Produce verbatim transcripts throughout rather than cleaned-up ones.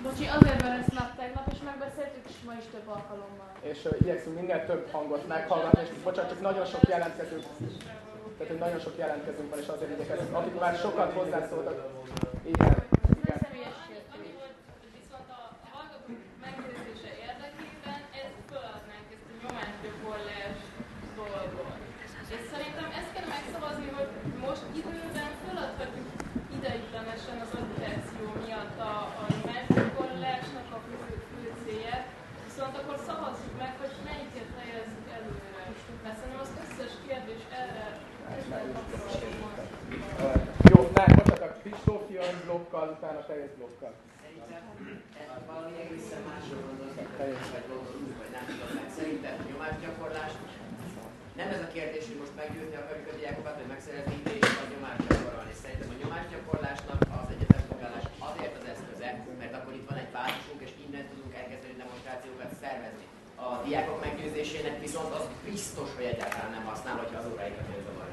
Bocsi, azért veresznak tegnap, és megbeszéltük, és ma is több alkalommal. És uh, igyekszünk minél több hangot meghallgatni, és bocsánat, csak nagyon sok jelentkezőnk, tehát hogy nagyon sok jelentkezőnk van, és azért igyekezünk. Akik már sokat hozzászóltak, igen, igen. Viszont a hallgatók megnézése érdekében ezt föladnánk, ezt a nyomásgyakorlás dolgot. És szerintem ezt kell megszavazni, hogy most időben föladhatjuk ideiglenesen az agitáció miatt a, a nyomásgyakorlásnak a fő, fő célját, viszont akkor szavazzuk meg, hogy melyiket helyezzük előre. Mert szerintem az összes kérdés erre Jó, ne, most a Kristóf jön blokkal, utána teljes blokkal. Szerintem valami egészen másról gondolsz, vagy gondolunk, vagy nem tudom meg. Szerintem nyomásgyakorlás nem ez a kérdés, hogy most meggyőzni akarjuk a diákokat, hogy megszerezni idejét, vagy nyomást gyakorolni. Szerintem a nyomásgyakorlásnak az egyetemfoglalás azért az eszköze, mert akkor itt van egy bázisunk, és innen tudunk elkezdeni demonstrációkat szervezni. A diákok meggyőzésének viszont az biztos, hogy egyáltalán nem használ, hogyha az óráikat nem zavarni.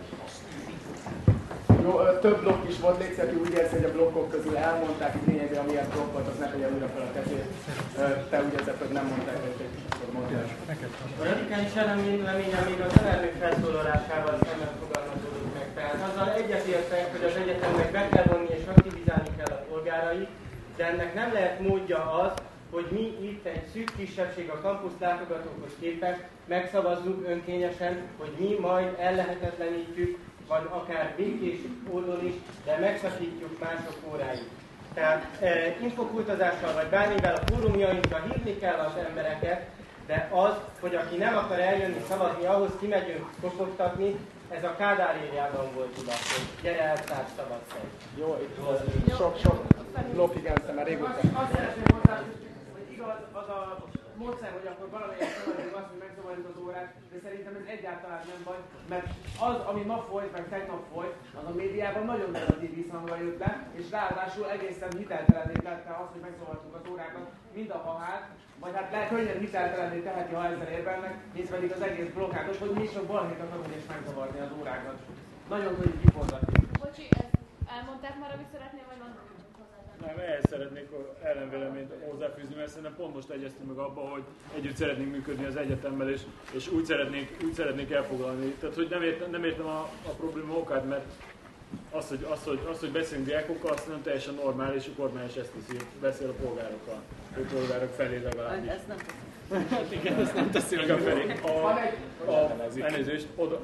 Jó, több blokk is volt, légy szépen, úgy érzi, hogy a blokkok közül elmondták, hogy lényegében amilyen blokk volt, az ne tegye újra fel a kezét. Te úgy érzed, hogy nem mondták, hogy egy mondtál. A radikális eleményem még az elnök felszólalásával szemben fogalmazódott meg. Tehát azzal egyetértek, hogy az egyetemnek be kell vonni és aktivizálni kell a polgárait, de ennek nem lehet módja az, hogy mi itt egy szűk kisebbség a kampusz látogatókhoz képest megszavazzuk önkényesen, hogy mi majd ellehetetlenítjük, vagy akár békés módon is, de megszakítjuk mások óráit. Tehát e, infokultozással vagy bármivel a fórumjainkra hívni kell az embereket, de az, hogy aki nem akar eljönni szavazni, ahhoz kimegyünk kopogtatni, ez a Kádár érjában volt tudat, hogy gyere eltárs szavazz. Jó, itt sok-sok blokk, igen, már régóta. Azt szeretném hozzáfűzni, hogy igaz, az a módszer, hogy akkor valamelyik szavazunk azt, hogy megzavarjuk az órát, de szerintem ez egyáltalán nem baj, mert az, ami ma folyt, meg tegnap folyt, az a médiában nagyon negatív visszhanggal jött le, és ráadásul egészen hiteltelenné tette azt, hogy megzavartuk az órákat, mind a hát, vagy hát le könnyen hiteltelenné teheti, ha ezzel érvelnek, hisz pedig az egész blokkádos, hogy mi is a balhét akarunk és megzavarni az órákat. Nagyon könnyű kiforgatni. Bocsi, ezt elmondták már, amit szeretnél, vagy van? Nem, ehhez szeretnék ellenvéleményt hozzáfűzni, mert szerintem pont most egyeztünk meg abban, hogy együtt szeretnénk működni az egyetemmel, és, és úgy, szeretnék, úgy szeretnék elfoglalni. Tehát, hogy nem értem, nem értem a, a probléma okát, mert az, hogy, az, hogy, az, hogy beszélünk diákokkal, azt nem teljesen normális, és a kormány is ezt teszi, beszél a polgárokkal, a polgárok felé legalábbis. Ez nem teszi. Hát igen, ezt nem teszi meg a felé. A, a, elnézést, oda,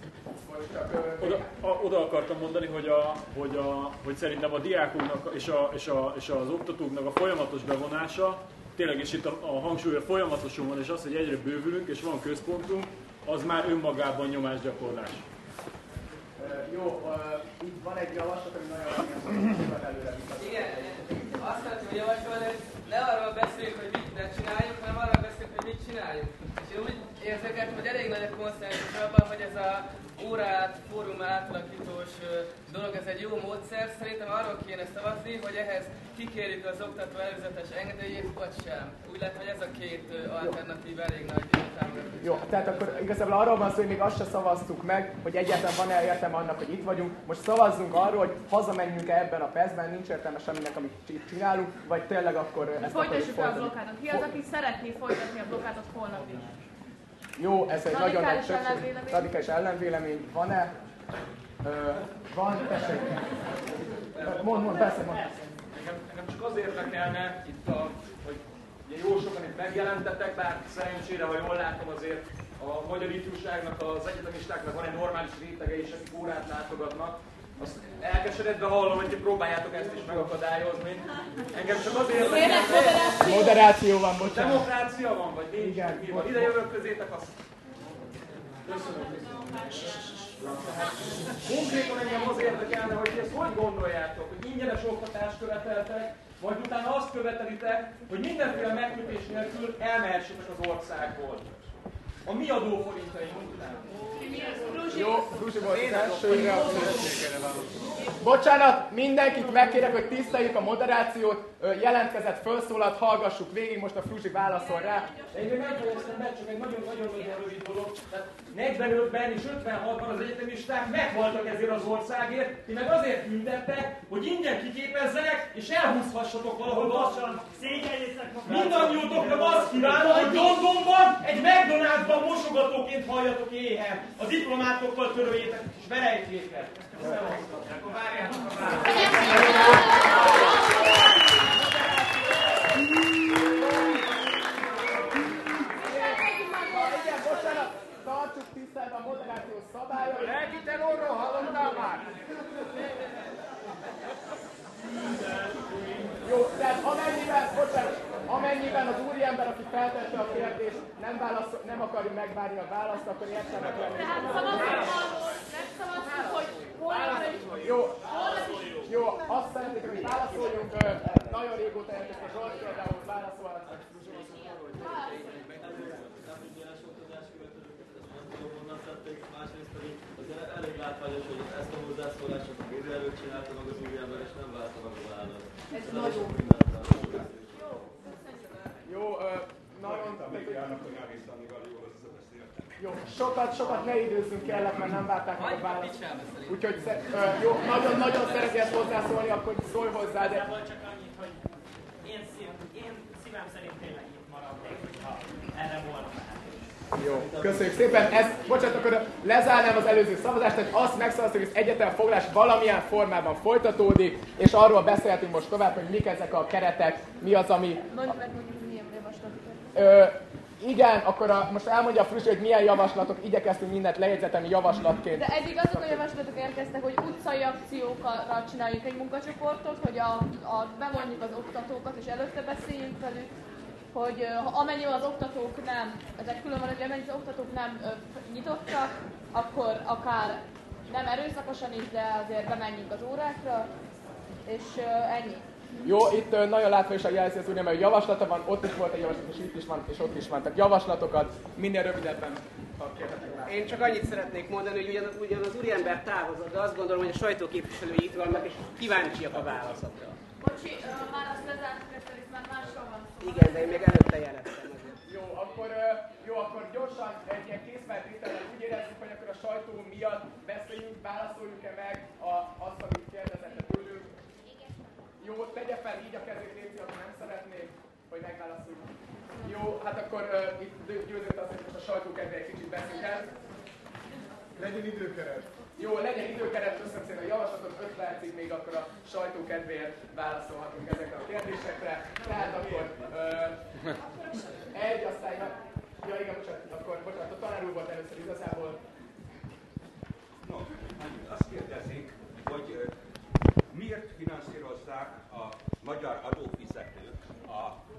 Oda, a, oda akartam mondani, hogy, a, hogy, a, hogy szerintem a diákoknak és, a, és, a, és az oktatóknak a folyamatos bevonása, tényleg is itt a, a hangsúly a folyamatosan van, és az, hogy egyre bővülünk és van központunk, az már önmagában nyomásgyakorlás. Uh, jó, uh, itt van egy javaslat, ami nagyon sokat előre vitat. Igen, azt szeretném javasolni, hogy ne arról beszéljünk, hogy mit ne csináljuk, hanem arról beszéljünk, hogy mit csináljuk. És én úgy érzékeltem, hogy elég nagy a konszenzus abban, hogy ez a órát, fórum átalakítós dolog, ez egy jó módszer. Szerintem arról kéne szavazni, hogy ehhez kikérjük az oktató előzetes engedélyét, vagy sem. Úgy lehet, hogy ez a két alternatív elég nagy támogatás. Jó, tehát akkor igazából arról van szó, hogy még azt se szavaztuk meg, hogy egyáltalán van-e értelme annak, hogy itt vagyunk. Most szavazzunk arról, hogy hazamenjünk-e ebben a percben, nincs értelme semminek, amit itt csinálunk, vagy tényleg akkor ezt folytassuk el a blokkádat. Ki az, aki szeretné folytatni a blokkádat holnap is? Jó, ez egy nagyon nagy ellenvélemény. radikális ellenvélemény. Van-e? Ö, van, tessék. Mond, mond, persze, mond. Nekem, nekem csak az érdekelne itt, a, hogy ugye jó sokan itt megjelentetek, bár szerencsére, ha jól látom, azért a magyar ifjúságnak, az egyetemistáknak van egy normális rétege is, akik órát látogatnak. Azt elkeseredve hallom, hogy ti próbáljátok ezt is megakadályozni. Engem csak az érdekelne... Moderáció. Moderáció van, bocsánat. Demokrácia van, vagy nincs? Igen. Mi van? Ide jövök közétek azt. Köszönöm. Konkrétan engem az érdekelne, hogy ti ezt hogy gondoljátok, hogy ingyenes oktatást követeltek, vagy utána azt követelitek, hogy mindenféle megkötés nélkül elmehessetek az országból. a mi adóforintaink után. Jó, Fruzsi volt az első Bocsánat, mindenkit megkérek, hogy tiszteljük a moderációt, jelentkezett, felszólalt, hallgassuk végig, most a Fruzsi válaszol rá. De én még nem fejeztem be, csak egy nagyon-nagyon rövid dolog. Tehát negyvenötben és ötvenhatban az egyetemisták meghaltak ezért az országért, ti meg azért tüntettek, hogy ingyen kiképezzenek, és elhúzhassatok valahol lassan. Mindannyiótoknak azt kívánom, hogy Londonban egy McDonald'sban mosogatóként halljatok éhen. A diplomátokkal töröljétek és verejtjéket. Akkor várjátok a Tartsuk tiszteletben a moderációs szabályok. Lelki terrorról hallottál már? Jó, tehát amennyiben, bocsánat, amennyiben az úriember, aki feltette a kérdést, nem, válaszol, nem akarja megvárni a választ, akkor értelmetlen. Tehát szavazunk arról, megszavaztuk, hogy holnapra is. Jó, jó, azt szeretnék, hogy válaszoljunk. Nagyon régóta jelentkeztek a Zsolt, például válaszolhatnak. Másrészt pedig azért elég látványos, hogy ezt a hozzászólást csak a média előtt csinálta meg az úriember, és nem várta meg a választ. Ez nagyon jó. Jó, nagyon... Jó, sokat, sokat ne időzzünk kellett, mert nem várták meg a választ. Úgyhogy jó, nagyon-nagyon szeretnél hozzászólni, akkor szólj hozzá, de... Csak annyit, hogy én, szív, én szívem szerint tényleg itt maradnék, hogyha erre volna már. Jó, köszönjük szépen. Ez, bocsánat, akkor lezárnám az előző szavazást, tehát azt megszavaztuk, hogy az egyetemfoglás valamilyen formában folytatódik, és arról beszélhetünk most tovább, hogy mik ezek a keretek, mi az, ami... Mondjuk meg, hogy milyen javaslatokat. Igen, akkor a, most elmondja a Fruzsi, hogy milyen javaslatok, igyekeztünk mindent lejegyzetemi javaslatként. De eddig azok a javaslatok érkeztek, hogy utcai akciókra csináljuk egy munkacsoportot, hogy a, a, bevonjuk az oktatókat, és előtte beszéljünk velük, hogy ha amennyiben az oktatók nem, ezek külön van, hogy amennyiben az oktatók nem ö, nyitottak, akkor akár nem erőszakosan is, de azért bemenjünk az órákra, és ö, ennyi. Jó, itt ö, nagyon látványosan jelzi az úgynevezett javaslata van, ott is volt egy javaslat, és itt is van, és ott is van. Tehát javaslatokat minél rövidebben kérhetek. Én csak annyit szeretnék mondani, hogy ugyan, ugyan az úriember távozott, de azt gondolom, hogy a sajtóképviselői itt vannak, és kíváncsiak a válaszokra. Bocsi, már azt lezártuk ezt, hogy már másról van szó. Igen, de én még előtte jeleztem azért. Jó, akkor, jó, akkor gyorsan egy ilyen készfeltétellel úgy érezzük, hogy akkor a sajtó miatt beszéljünk, válaszoljuk-e meg a, azt, amit kérdezett tőlünk. Jó, tegye fel így a kezét, Léci, aki nem szeretnék, hogy megválaszoljuk. Jó, hát akkor uh, itt győzött az, hogy most a sajtó kedve egy kicsit beszélünk el. Legyen időkeret. Jó, legyen időkeret, köszönöm szépen a javaslatot, öt percig még akkor a sajtó kedvéért válaszolhatunk ezekre a kérdésekre. Tehát akkor uh, egy, aztán, ja igen, bocsánat, akkor bocsánat, a tanár úr volt először igazából. No, azt kérdezik, hogy uh, miért finanszírozzák a magyar adófizetők a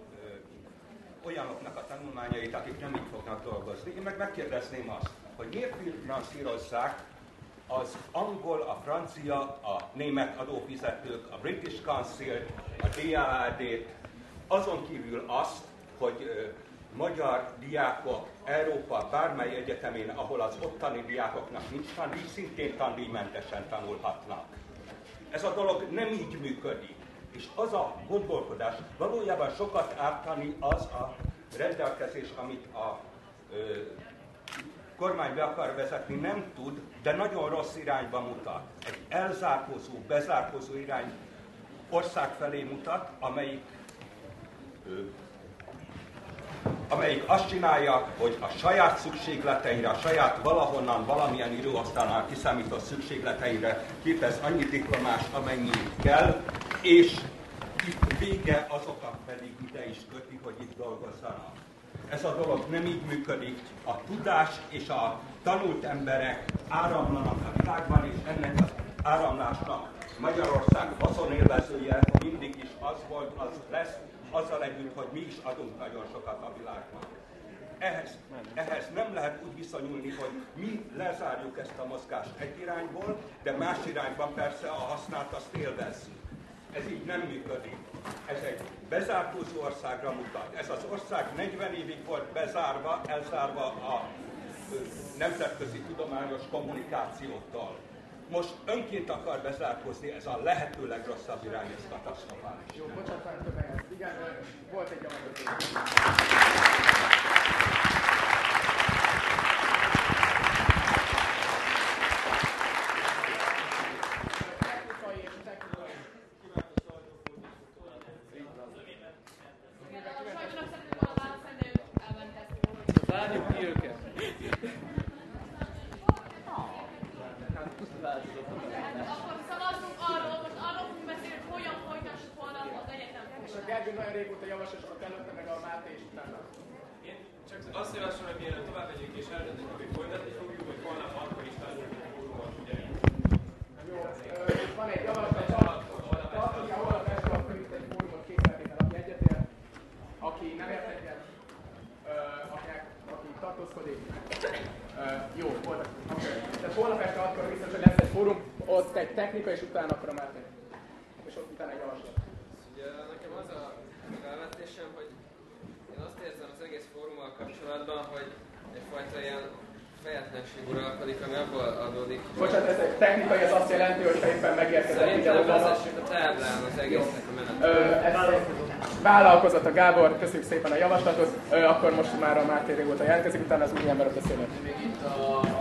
uh, olyanoknak a tanulmányait, akik nem így fognak dolgozni. Én meg megkérdezném azt, hogy miért finanszírozzák az angol, a francia, a német adófizetők, a British Council, a dé á á dé-t, azon kívül azt, hogy ö, magyar diákok Európa bármely egyetemén, ahol az ottani diákoknak nincs tandíj, szintén tandíjmentesen tanulhatnak. Ez a dolog nem így működik. És az a gondolkodás valójában sokat ártani az a rendelkezés, amit a ö, kormány be akar vezetni, nem tud, de nagyon rossz irányba mutat. Egy elzárkózó, bezárkózó irány ország felé mutat, amelyik, ö, amelyik azt csinálja, hogy a saját szükségleteire, a saját valahonnan, valamilyen íróasztalnál kiszámított szükségleteire képez annyi diplomást, amennyi kell, és itt vége, azokat pedig ide is köti, hogy itt dolgozzanak. Ez a dolog nem így működik. A tudás és a tanult emberek áramlanak a világban, és ennek az áramlásnak Magyarország haszonélvezője mindig is az volt, az lesz, azzal együtt, hogy mi is adunk nagyon sokat a világban. Ehhez, ehhez nem lehet úgy viszonyulni, hogy mi lezárjuk ezt a mozgást egy irányból, de más irányban persze a hasznát azt élvezzük. Ez így nem működik. Ez egy bezárkózó országra mutat. Ez az ország negyven évig volt bezárva, elzárva a nemzetközi tudományos kommunikációtól. Most önként akar bezárkózni, ez a lehető legrosszabb irány, ez katasztrofális. Jó, bocsánat, többet. Igen, volt egy javaslatom. Technikai és technikai. Sajtónak szeretném volna válaszolni, de ők elmentek. Várjuk ki őket. Akkor szavazzunk arról, most arról fogunk beszélni, hogy hogyan folytassuk holnap az egyetem. És a Gergő nagyon régóta javaslatokat előtte, meg a Máté is utána. Én csak azt javaslom, hogy mielőtt tovább megyünk és eldöntjük, hogy folytatni fogjuk, hogy holnap akkor is tartjuk a fórumot, ugyanígy. Jó, van egy javaslat, tartunk el holnap este akkor itt egy fórumot készítettel, aki egyetért, aki nem ért egyet, akinek, aki tartózkodik. Jó, voltak. Tehát holnap este akkor biztos, hogy lesz egy fórum, ott egy technika, és utána akkor a Máté. És ott utána egy javaslat. Ugye nekem az a felvetésem, hogy én azt érzem az egész fórummal kapcsolatban, hogy egyfajta ilyen fejetlenség uralkodik, ami abból adódik. Bocsánat, ez egy technikai, ez azt jelenti, hogy te éppen megérkezett. Szerintem vezessük a táblán az egésznek a menetet. Vállalkozott a Gábor, köszönjük szépen a javaslatot, Ö, akkor most már a Máté régóta jelentkezik, utána az új emberek beszélnek. Még itt a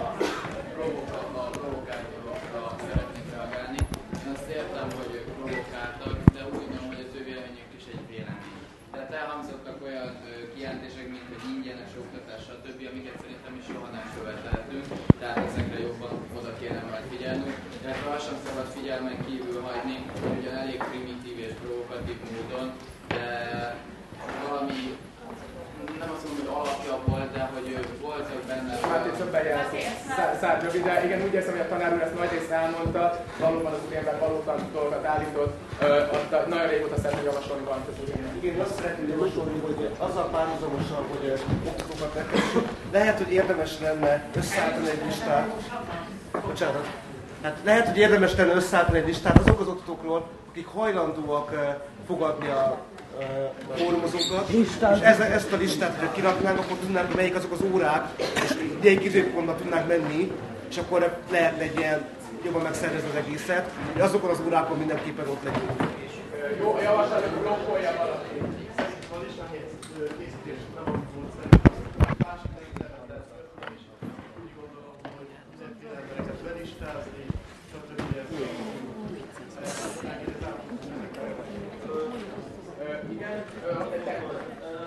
provokátorokra szeretnék reagálni. Én azt értem, hogy ők provokáltak, de úgy gondolom, hogy az ő véleményük is egy vélemény. Tehát elhangzottak olyan kijelentések, mint hogy ingyenes oktatás, stb., amiket szerintem is soha nem követelhetünk, tehát ezekre jobban oda kéne majd figyelnünk. Tehát azt sem szabad figyelmen kívül hagyni, hogy ugyan elég primitív és provokatív módon, de valami, nem azt mondom, hogy alapja volt, de hogy voltak benne... Hát itt többen jelent szárt rövid, de igen, úgy érzem, hogy a tanár úr ezt nagy részt elmondta, valóban az úriember valóban dolgokat állított, uh, nagyon régóta szeretném javasolni valamit az úriember. Igen, azt szeretném javasolni, hogy azzal párhuzamosan, hogy oktatókat megkeresünk, lehet, hogy érdemes lenne összeállítani egy listát. Bocsánat. Hát lehet, hogy érdemes lenne összeállítani egy listát azok az oktatókról, akik hajlandóak fogadni a fórumozókat, és ez, ezt a listát, hogyha kiraknánk, akkor tudnánk, hogy melyik azok az órák, és melyik időpontban tudnánk menni, és akkor lehetne egy ilyen jobban megszervezni az egészet, hogy azokon az órákon mindenképpen ott legyünk. Jó, a javaslat, hogy blokkolja valaki. Szerintem a listához készítés nem a módszer. Másik internetet és úgy gondolom, hogy mindenki embereket belistázni, stb. Igen, ott egy technikai.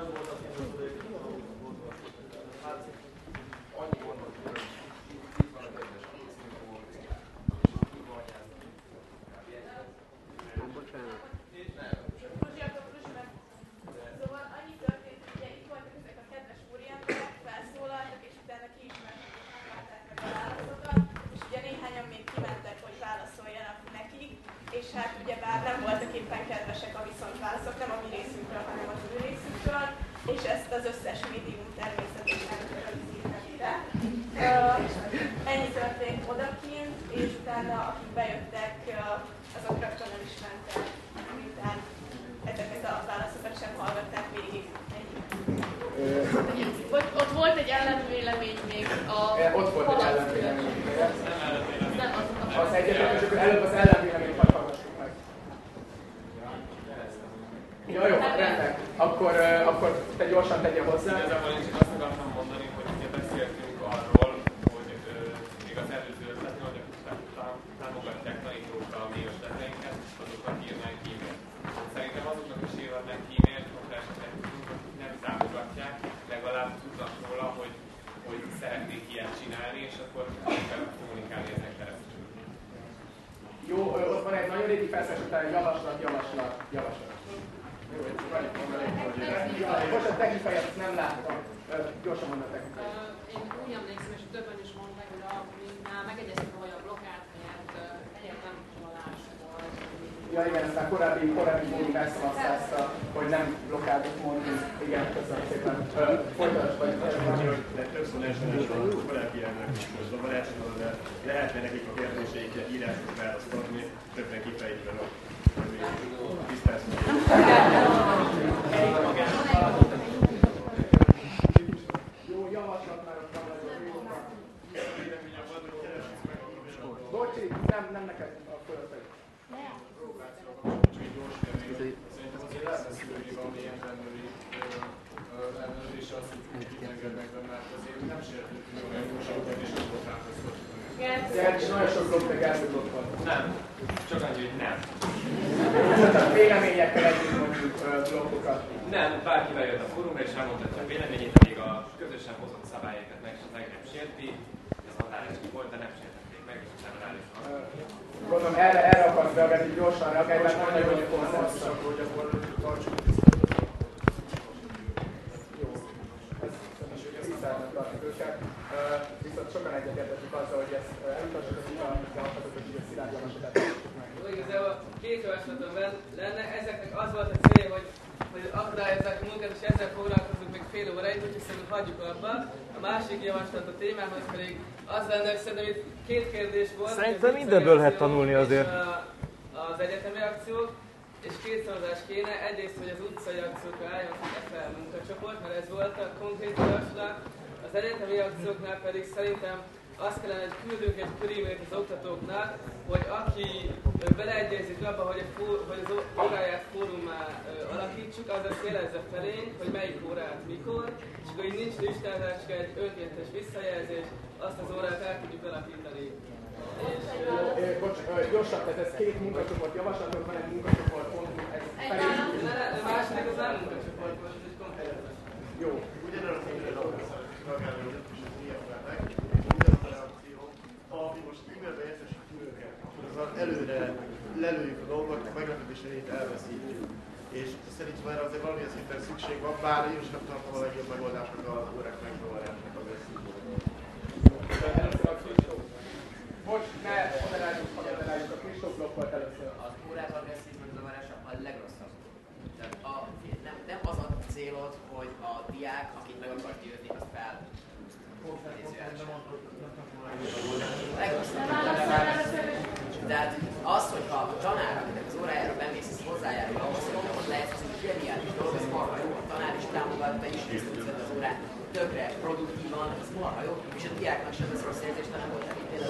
Hát, annyi gondot, hogy itt van a kedves készítőkor, és így van Bocsánat. Szóval annyi történt, hogy ugye itt voltak ezek a kedves úriemberek, felszólaltak, és utána kiismerték meg a válaszokat, és ugye néhányan még kimentek, hogy válaszoljanak nekik, és hát ugye bár nem voltak éppen kedvesek a viszontválaszok, nem a mi részünkről, hanem az ő részünkről, és ezt az összes médium természetesen rögzítette. Uh, ennyi történt odakint, és utána akik bejöttek, uh, azok rögtön nem is mentek, miután ezeket a válaszokat sem hallgatták végig. Ennyi. Ott, ott volt egy ellenvélemény még a... Ott volt egy ellenvélemény. Nem, az, az, az egyetem, csak előbb az ellenvéleményt hadd hallgassuk meg. Ja, jó, rendben. Akkor, uh, akkor te gyorsan tegyél hozzá. Igazából én csak azt akartam mondani, hogy ugye beszéltünk arról, hogy uh, még az előző ötletnél, hogy támogatják tanítókkal a mi ötleteinket, azokat írnánk e-mailt. Szerintem azoknak is írhatnánk e-mailt, hogyha esetleg nem támogatják, legalább tudnak róla, hogy, hogy szeretnék ilyet csinálni, és akkor kell kommunikálni ezen keresztül. Jó, ott van egy nagyon régi felszás után javaslat, javaslat, javaslat. Jó, ez annyit mondani, hogy... Most a technikai, ezt nem láttam. Gyorsan mondom a technikai. Én úgy emlékszem, és többen is mondták, hogy már megegyeztük, hogy a blokkád helyett egyetlen csalás volt. Ja igen, aztán korábbi, korábbi fórum elszavazta ezt, hogy nem blokkádot mondjuk. Igen, köszönöm szépen. Folytasd vagy. De többször esetben korábbi elnök is közben esetben lehetne nekik a kérdéseikre írások választ adni, többen kifejtve a Csak annyi, hogy nem. Tehát véleményekkel együtt mondjuk blokkokat. Nem, bárkivel jött a fórumra és elmondhatja a véleményét, amíg a közösen hozott szabályokat meg, meg nem sérti, ez hatályos volt, de nem sértették meg, és utána rájuk. Gondolom, erre, erre akarsz reagálni, gyorsan reagálni, mert nagyon jó, hogy konszenzus. hogy akkor tartsuk Jó. Ez tiszteletben tartjuk őket. Viszont sokan egyetértettük azzal, hogy ezt elutassuk az javaslatot, hogy így a szilárd javaslatát tartsuk meg. Igazából két javaslatom lenne, ezeknek az volt a cél, hogy, hogy akadályozzák a munkát, és ezzel foglalkozunk még fél óráig, úgyhogy szerintem hagyjuk abba. A másik javaslat a témához pedig az lenne, hogy szerintem itt két kérdés volt. Szerintem mindenből lehet tanulni azért. A, az egyetemi akciók, és két szavazás kéne. Egyrészt, hogy az utcai akciókra álljon fel munkacsoport, mert ez volt a konkrét javaslat. Az egyetemi akcióknál pedig szerintem azt kellene, hogy küldünk egy körülményt az oktatóknak, hogy aki beleegyezik abba, hogy, a fó, hogy az óráját fórummá alakítsuk, az azt jelezze felénk, hogy melyik órát mikor, és akkor így nincs listázás, csak egy önkéntes visszajelzés, azt az órát el tudjuk alakítani. Bocs, gyorsan, tehát ez két munkacsoport javaslatok, van egy munkacsoport pontunk, ez felé. A második az nem munkacsoport, most ez konkrét. Jó. Ugyanarra a kérdésre reagálni, hogy ez is ilyenek, ami most e-mailbe értesítjük őket, akkor azzal előre lelőjük a dolgot, a meglepetéseit elveszítjük. És szerintem erre azért valamilyen szinten szükség van, bár én is nem tartom a legjobb megoldásnak az órák megzavarásnak a veszélyét. Bocs, ne moderáljuk, moderáljuk a Kristóf blokkolt először. Az órák agresszív megzavarása a legrosszabb. Tehát a, nem, nem az a célod, hogy a diák, akit meg akar győzni, az fel. Tehát az, hogyha a tanár, akinek az órájára bemész, ez hozzájárul ahhoz, hogy ott lehet, hogy zseniális dolog, ez marha jó, a tanár is támogat, te is részt tudsz venni az órát, tökre produktívan, ez marha jó, és a diáknak sem ez rossz érzés, hanem volt neki tényleg.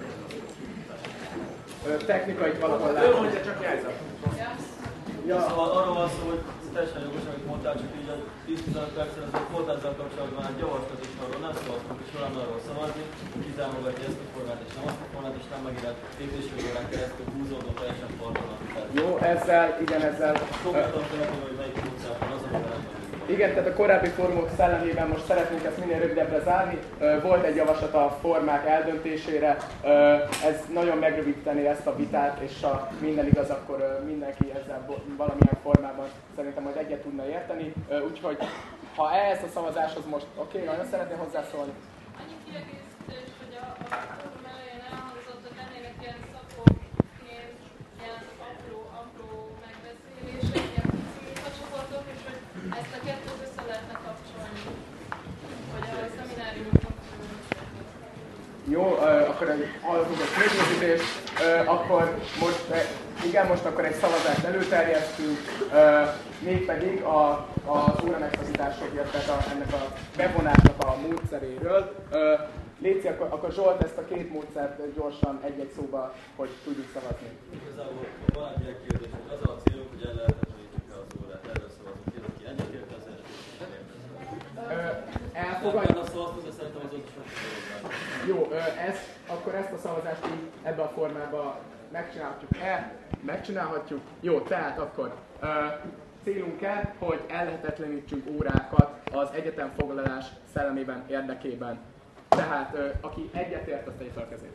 Technikait valahol látom. Ő mondja, csak jelzem. Ja. Szóval arról van szó, hogy teljesen jogos, amit mondtál, csak így a tíz-tizenöt percen azért volt ezzel kapcsolatban egy javaslat, és arról nem szavaztunk, és valami arról szavazni, hogy ki támogatja ezt a formát, és nem azt a formát, és nem megint lépésről órán keresztül húzódó teljesen partalan. Jó, ezzel, igen, ezzel... Konkrétan tudom, hogy melyik módszerben az, amivel nem. Igen, tehát a korábbi fórumok szellemében most szeretnénk ezt minél rövidebbre zárni. Volt egy javaslat a formák eldöntésére, ez nagyon megrövidíteni ezt a vitát, és ha minden igaz, akkor mindenki ezzel valamilyen formában szerintem majd egyet tudna érteni. Úgyhogy ha ehhez a szavazáshoz most oké, okay, nagyon szeretném hozzászólni. Annyi kiegészítés, hogy a, a fórum elején elhangzott, hogy lennének ilyen szakokként ilyen apró, apró megbeszélések, ilyen munkacsoportok, és hogy ezt a kettőt össze lehetne kapcsolni, hogy a szemináriumokon Jó, akkor egy hallgatózás méghozzítés, akkor most, igen, most akkor egy szavazást előterjesztünk, mégpedig a, az óra megszakításokért, tehát a, ennek a bevonásnak a módszeréről. Léci, akkor, akkor Zsolt ezt a két módszert gyorsan egy-egy szóba, hogy tudjuk szavazni. Igazából van egy ilyen kérdés, hogy az a célunk, hogy el lehetetlenítjük el az órát, erről szavazunk. Ki az, aki egyetért, az első, nem érte. Elfogadjuk. Nem szavaztunk, de szerintem az ott is megszavazunk. Jó, ezt, akkor ezt a szavazást így ebbe a formába megcsinálhatjuk-e? Megcsinálhatjuk. Jó, tehát akkor uh, célunk-e, hogy ellehetetlenítsünk órákat az egyetemfoglalás szellemében érdekében. Tehát, uh, aki egyetért, azt tegye fel a kezét.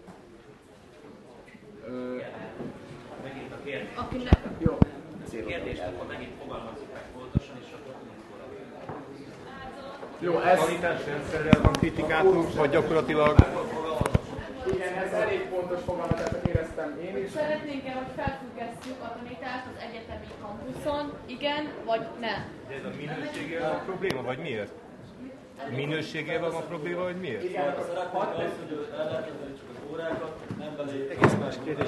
Uh, Megint a kérdés. Aki nem. Jó. A kérdést akkor megint fogalmazzuk meg pontosan, és akkor tudunk Jó, ez... Kvalitásrendszerrel van kritikátunk, vagy gyakorlatilag... Igen, ez elég pontos fogalmazásnak éreztem én is. Szeretnénk-e, hogy felfüggesztjük a tanítást az egyetemi kampuszon, igen, vagy nem? De ez a minőségével van probléma, vagy miért? Minőségével van probléma, vagy miért? Igen, akkor szeretnénk azt, hogy ellehetetlenítsük az órákat, nem belépjük. Egész más kérdés,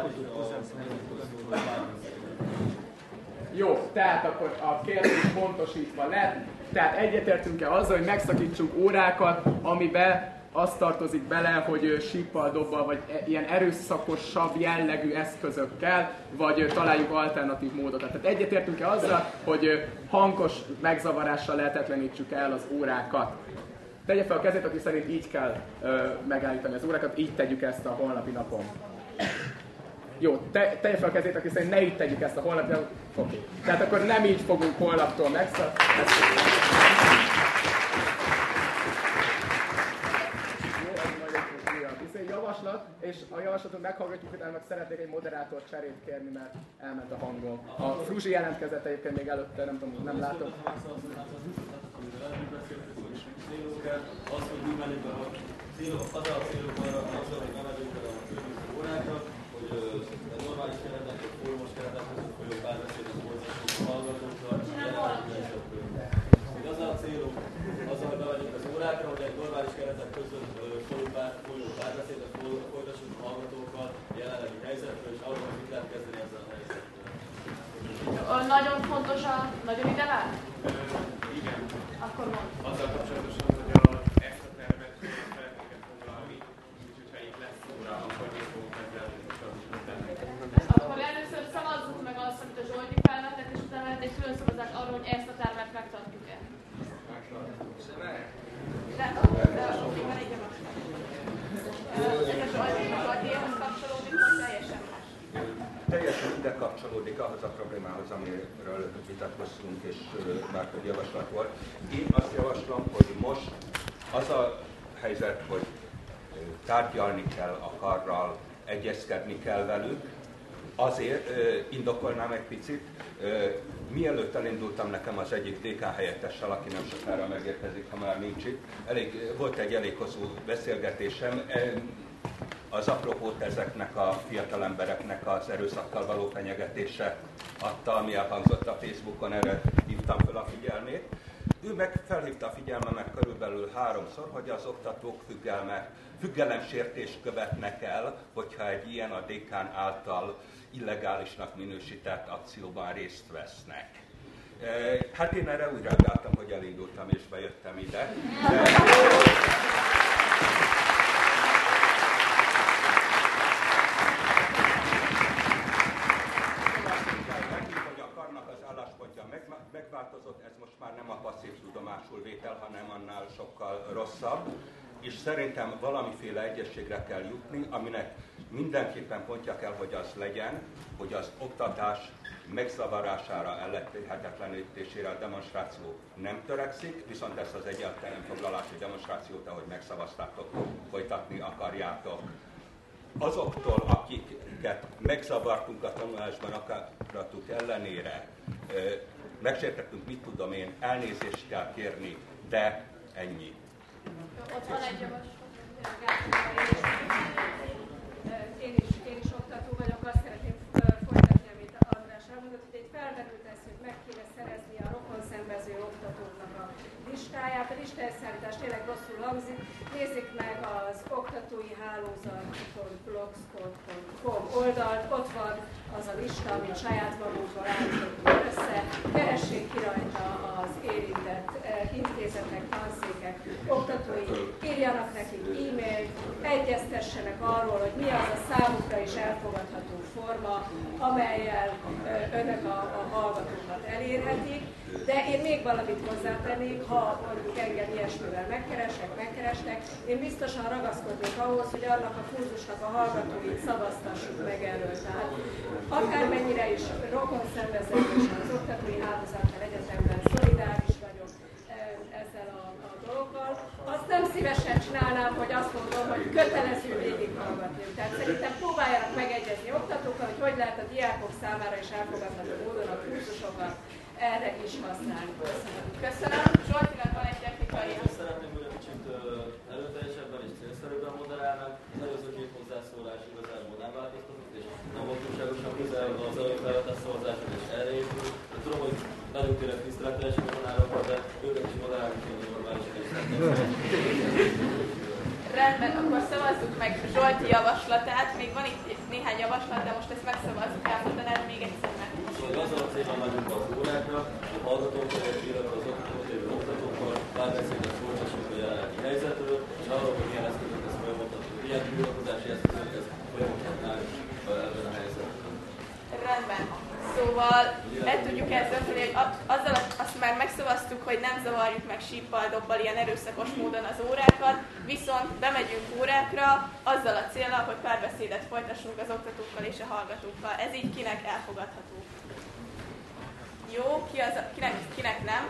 Jó, tehát akkor a kérdés pontosítva lett. Tehát egyetértünk-e azzal, hogy megszakítsunk órákat, amiben az tartozik bele, hogy síppal, dobbal, vagy ilyen erőszakosabb jellegű eszközökkel, vagy találjuk alternatív módokat. Tehát egyetértünk-e azzal, hogy hangos megzavarással lehetetlenítsük el az órákat. Tegye fel a kezét, aki szerint így kell ö, megállítani az órákat, így tegyük ezt a holnapi napon. Jó, te, tegye fel a kezét, aki szerint ne így tegyük ezt a holnapja. Oké. Okay. Tehát akkor nem így fogunk holnaptól megszak. Javaslat, és a javaslatot meghallgatjuk, utána meg szeretnék egy moderátor cserét kérni, mert elment a hangom. A Fruzsi jelentkezett egyébként még előtte, nem tudom, nem látok. Az, hogy mi menjünk a célok, az a célok arra, hogy nem megyünk el a különböző órákra, hogy a normális keretek, a fórumos keretek között folyó párbeszédet folytassuk a hallgatókkal, az a célunk, az, hogy bemegyünk az órákra, hogy egy normális keretek között folyó párbeszédet folytassuk a hallgatókkal jelenlegi helyzetről, és arról, hogy mit lehet kezdeni ezzel a helyzettel. Nagyon fontos a... Nagyon ide vár? Igen. Akkor mond. Azzal kapcsolatosan, hogy a, ezt a tervet szeretnék foglalni, és hogyha itt lesz óra, akkor még fogunk ezzel kapcsolatban. Akkor először szavazzuk meg azt, amit a Zsolti felvetett, és utána lehet egy külön szavazás arról, hogy ezt a tervet megtartjuk-e. De, de még van egy javaslat. Ez a Zsoltihoz kapcsolódik, hogy teljesen más. Teljesen ide kapcsolódik ahhoz a problémához, amiről vitatkoztunk, és már több javaslat volt. Én azt javaslom, hogy most az a helyzet, hogy tárgyalni kell a karral, egyezkedni kell velük, azért indokolnám egy picit, mielőtt elindultam, nekem az egyik dé ká helyettessel, aki nem sokára megérkezik, ha már nincs itt, elég, volt egy elég hosszú beszélgetésem. Az apropót ezeknek a fiatal embereknek az erőszakkal való fenyegetése adta, ami elhangzott a Facebookon, erre hívtam fel a figyelmét. Ő meg felhívta a figyelmemet körülbelül háromszor, hogy az oktatók függelme, függelemsértést követnek el, hogyha egy ilyen a dékán által illegálisnak minősített akcióban részt vesznek. Hát én erre úgy reagáltam, hogy elindultam és bejöttem ide. De... megváltozott, ez most már nem a passzív tudomásul vétel, hanem annál sokkal rosszabb, és szerintem valamiféle egyességre kell jutni, aminek mindenképpen pontja kell, hogy az legyen, hogy az oktatás megzavarására, ellehetetlenítésére a demonstráció nem törekszik, viszont ezt az egyáltalán foglalási demonstrációt, ahogy megszavaztátok, folytatni akarjátok. Azoktól, akiket megzavartunk a tanulásban akaratuk ellenére, megsértettünk, mit tudom én, elnézést kell kérni, de ennyi. Ott van egy javaslat. Én is, én is oktató vagyok, azt szeretném folytatni, amit András elmondott, hogy egy felmerült ez, hogy meg kéne szerezni a rokonszenvező oktatóknak a listáját. A listájszállítás tényleg rosszul hangzik. Nézzék meg az oktatói hálózat pont blogspot pont com oldalt, ott van az a lista, amit saját magunkból állítottunk össze. Keressék ki rajta az érintett intézetek, tanszékek, oktatói, írjanak nekik e-mailt, egyeztessenek arról, hogy mi az a számukra is elfogadható forma, amellyel önök a, a hallgatókat elérhetik. De én még valamit hozzátennék, ha mondjuk engem ilyesmivel megkeresek, megkerestek, én biztosan ragaszkodnék ahhoz, hogy annak a kurzusnak a hallgatóit szavaztassuk meg elől. Tehát akármennyire is rokon szenvezett és az oktatói hálózattal egyetemben szolidáris vagyok ezzel a, a dologgal, azt nem szívesen csinálnám, hogy azt mondom, hogy kötelező végighallgatni. Tehát szerintem próbáljanak megegyezni oktatókkal, hogy hogy lehet a diákok számára is elfogadható módon a kurzusokat erre is használni. Köszönöm. Köszönöm. Zsoltinak van egy technikai. Én szeretném, hogy egy kicsit erőteljesebben és célszerűbben moderálnak. Az előző két hozzászólás igazából nem változtatott, és nem volt túlságosan közel az előfelvetett szavazások, és erre épül. De tudom, hogy nagyon tényleg tiszteletesen vonárokat, de őket is moderálni kéne normálisan is. Rendben, akkor szavazzuk meg Zsolti javaslatát. Még van itt néhány javaslat, de most ezt megszavazzuk, elmondanád még egyszer meg. Hogy azzal a célban megyünk az órákra, a hallgatókkal, illetve az oktatókkal, oktatókkal párbeszédet folytassuk a jelenlegi helyzetről, és arról, hogy milyen eszközök ezt folyamodhatunk, milyen bűnökozási eszközök ezt folyamodhatnánk ebben a helyzetben. Rendben. Szó szóval el tudjuk ezt dönteni, hogy azzal azt már megszavaztuk, hogy nem zavarjuk meg síppal, dobbal ilyen erőszakos módon az órákat, viszont bemegyünk órákra azzal a céllal, hogy párbeszédet folytassunk az oktatókkal és a hallgatókkal. Ez így kinek elfogadható? Jó, ki az, kinek, kinek nem?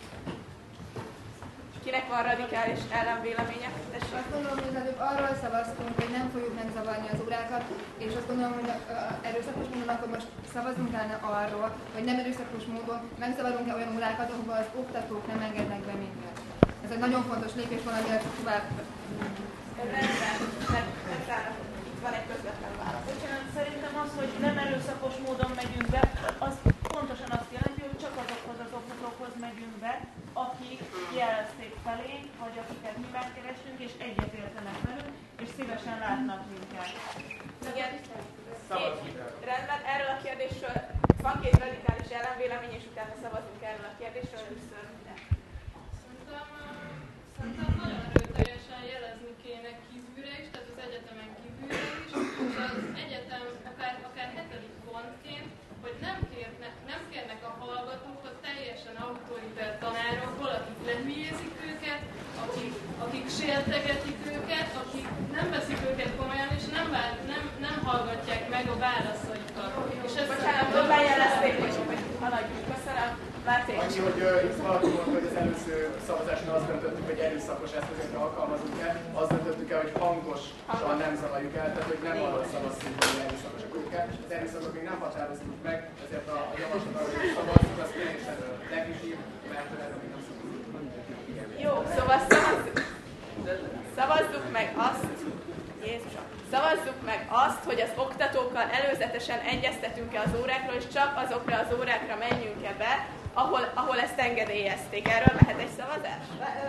Kinek van radikális ellenvéleménye? Tessék. Azt gondolom, hogy előbb arról szavaztunk, hogy nem fogjuk megzavarni az órákat, és azt gondolom, hogy erőszakos módon akkor most szavazunk kellene arról, hogy nem erőszakos módon megzavarunk-e olyan órákat, ahova az oktatók nem engednek be minket. Ez egy nagyon fontos lépés, valamiért tovább. Rendben, itt van egy közvetlen válasz. Bocsánat, szerintem az, hogy nem erőszakos módon megyünk be, az pontosan azt jelenti, hogy csak azokhoz az oktatókhoz megyünk be, akik jelezték felénk, vagy akiket mi megkerestünk, és egyetértenek velünk, és szívesen látnak minket. Igen. Rendben, erről a kérdésről van két radikális ellenvélemény, és utána szavazunk erről a kérdésről először. Szerintem, szerintem nagyon erőteljesen jelezni kéne kívülre is, tehát az egyetemen kívülre is, és az egyetem akár, akár hetedik pontként, hogy nem, kérne, nem kérnek a hallgatók a teljesen autoriter tanárokból, akik lehülyézik őket, akik, akik sértegetik őket, akik nem veszik őket komolyan, és nem, vár, nem, nem hallgatják meg a válaszaikat. És ez bocsánat, dobban jelezték, hogy haladjunk. Köszönöm. Máté. Annyi, hogy uh, itt valaki mondta, hogy az előző szavazáson azt döntöttük, hogy erőszakos eszközökre alkalmazunk-e, azt döntöttük el, hogy hangosan nem zavarjuk el, tehát hogy nem arról szavaztunk, hogy erőszakosak őket. Az erőszakot még nem határoztuk meg, ezért a, a javaslat arra, hogy szavazzuk, az teljesen legitim, mert ez még nem szavazzuk. Jó, szóval szavazzuk. Szavazzuk meg azt, Jézusom, szavazzuk meg azt, hogy az oktatókkal előzetesen egyeztetünk-e az órákról, és csak azokra az órákra menjünk-e be, ahol, ahol ezt engedélyezték. Erről mehet egy szavazás?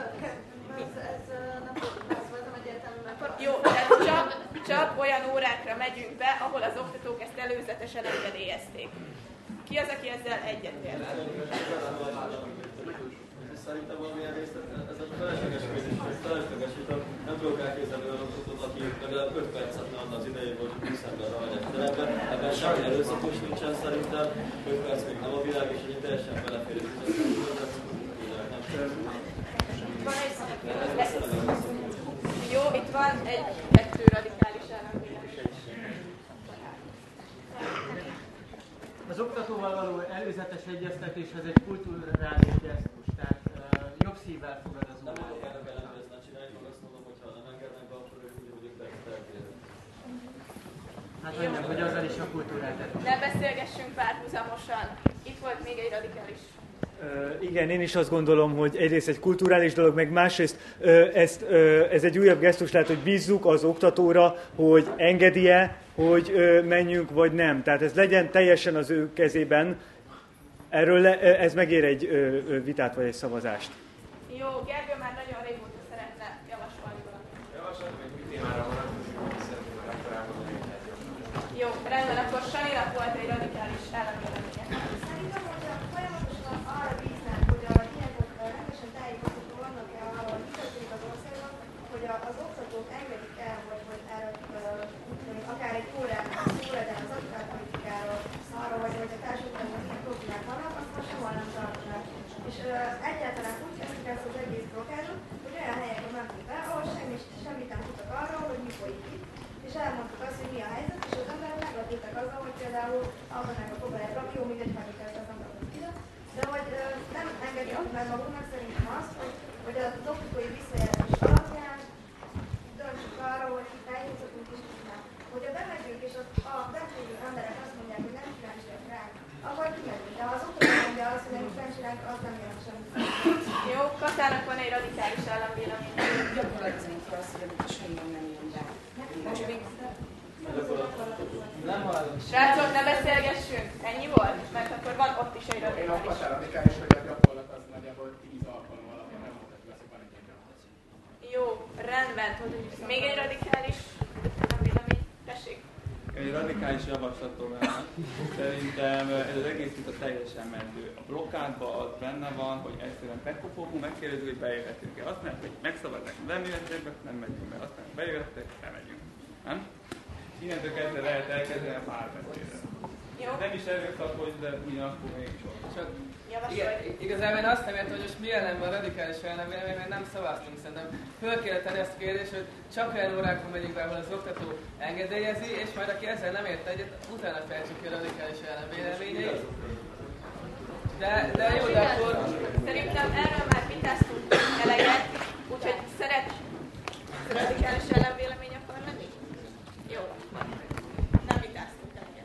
Jó, tehát csak, csak olyan órákra megyünk be, ahol az oktatók ezt előzetesen engedélyezték. Ki az, aki ezzel egyetért? Szerintem valamilyen részt, ez a felesleges kérdés, hogy felesleges, hogy nem tudok elképzelni olyan oktatót, aki legalább öt percet ne adna az idejéből, hogy húsz emberre hagyják terembe. Ebben semmi erőszakos nincsen szerintem, öt perc még nem a világ, és hogy teljesen belefér az Jó, itt van egy kettő radikális ellenvélemény. Az oktatóval való előzetes egyeztetéshez egy kulturális gesztus, tehát uh, jobb szívvel fogad az óra. Nem vagyok érdekel, hogy ezt ne csináljuk, meg azt mondom, hogy ha nem engednek be, akkor ők úgy, hogy ők percet elkérnek. Hát mondjam, hogy azzal is a kultúrát tettük. Ne beszélgessünk párhuzamosan. Itt volt még egy radikális. Uh, igen, én is azt gondolom, hogy egyrészt egy kulturális dolog, meg másrészt uh, ezt, uh, ez egy újabb gesztus lehet, hogy bízzuk az oktatóra, hogy engedi-e, hogy uh, menjünk, vagy nem. Tehát ez legyen teljesen az ő kezében. Erről le, ez megér egy uh, vitát, vagy egy szavazást. Jó, Gergő már nagyon régóta szeretne javasolni valamit. Javasolni, hogy mit témára vonatkozik, hogy szeretném a rektorában Jó, rendben, akkor Saninak volt egy radikális ellenvéleménye. Szerintem, hogyha folyamatosan arra bíznánk, hogy a ilyenkor rendesen tájékoztató vannak el arra, hogy történik az országban, hogy az oktatók engedik el, hogy, hogy erről, akár egy órán szó legyen az akárpolitikáról, arra, vagy hogy a társadalomban milyen problémák vannak, azt most sehol nem tartanak. És uh, egyáltalán úgy kezdjük ezt az egész blokádot, hogy olyan helyekre mentünk be, ahol semmi, semmit nem tudtak arról, hogy mi folyik itt. És elmondtuk azt, hogy mi a helyzet, és az emberek meglepődtek azzal, hogy például alkotnánk a próbáját, jó, mindegy, meg kell ezt nem tartunk ide, de hogy ö, nem engedjük meg magunknak szerintem azt, hogy, hogy az oktatói visszajelzés alapján döntsük arra, hogy eljutottunk is tudnánk. Hogyha bemegyünk, és az, a beférő emberek azt mondják, hogy nem kíváncsiak ránk, akkor kimegyünk. De ha az oktató mondja azt, hogy nem kíváncsi ránk, az nem jelent semmit. Jó, Katának van egy radikális ellenvélemény. Gyakorlatilag azt, hogy a semmi nem jön be. Most még Srácok, ne beszélgessünk! Ennyi volt? Mert akkor van ott is egy Én a radikális. Katár radikális, hogy a gyakorlat az nagyjából tíz alkalom alapján nem mondhatjuk azt, hogy van egy gyakorlat. Jó, rendben. Még egy radikális ellenvélemény. Tessék. Egy radikális javaslatom lenne. Szerintem ez az egész itt a teljesen mentő. A blokkádban az benne van, hogy egyszerűen bekopogunk, megkérdezzük, hogy bejöhetünk-e. Azt mondják, hogy megszavazzák, nem jöhetünk be, nem megyünk be. Azt mondják, bejöhettek, bemegyünk. Nem? Innentől kezdve lehet elkezdeni a párbeszédet. Jó. Nem is erőszakos, de ugyanakkor még csak. Igen, igazából én azt nem értem, hogy most mi ellen van radikális ellenvélemény, mert nem szavaztunk szerintem. Föl kell tenni ezt a kérdést, hogy csak olyan órákon megyünk be, ahol az oktató engedélyezi, és majd aki ezzel nem ért egyet, utána fejtsük ki a radikális ellenvéleményeit. De, de jó, de akkor... Szerintem erről már vitáztunk eleget, úgyhogy szeret radikális ellenvélemény akar lenni? Jó, nem vitáztunk eleget.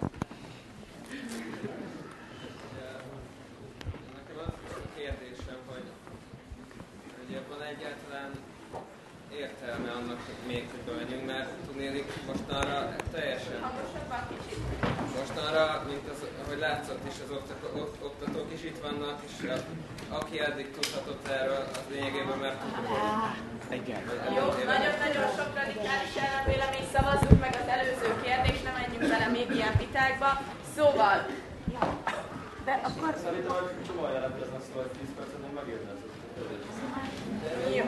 Nekem az a kérdésem, hogy, hogy van egyáltalán értelme annak, hogy még többre megyünk, mert tudnélik mostanra teljesen... Hangosabban kicsit. Mostanra, mint az, ahogy látszott is, az oktatók is itt vannak, és a, aki eddig tudhatott erről, az lényegében már tudja. Jó, nagyon-nagyon sok radikális ellenvélemény, szavazzuk meg az előző kérdést, nem menjünk bele még ilyen vitákba. Szóval... De akkor... Szerintem, hogy csomó jelentkeznek, szóval tíz percet nem megérne ez. Jó.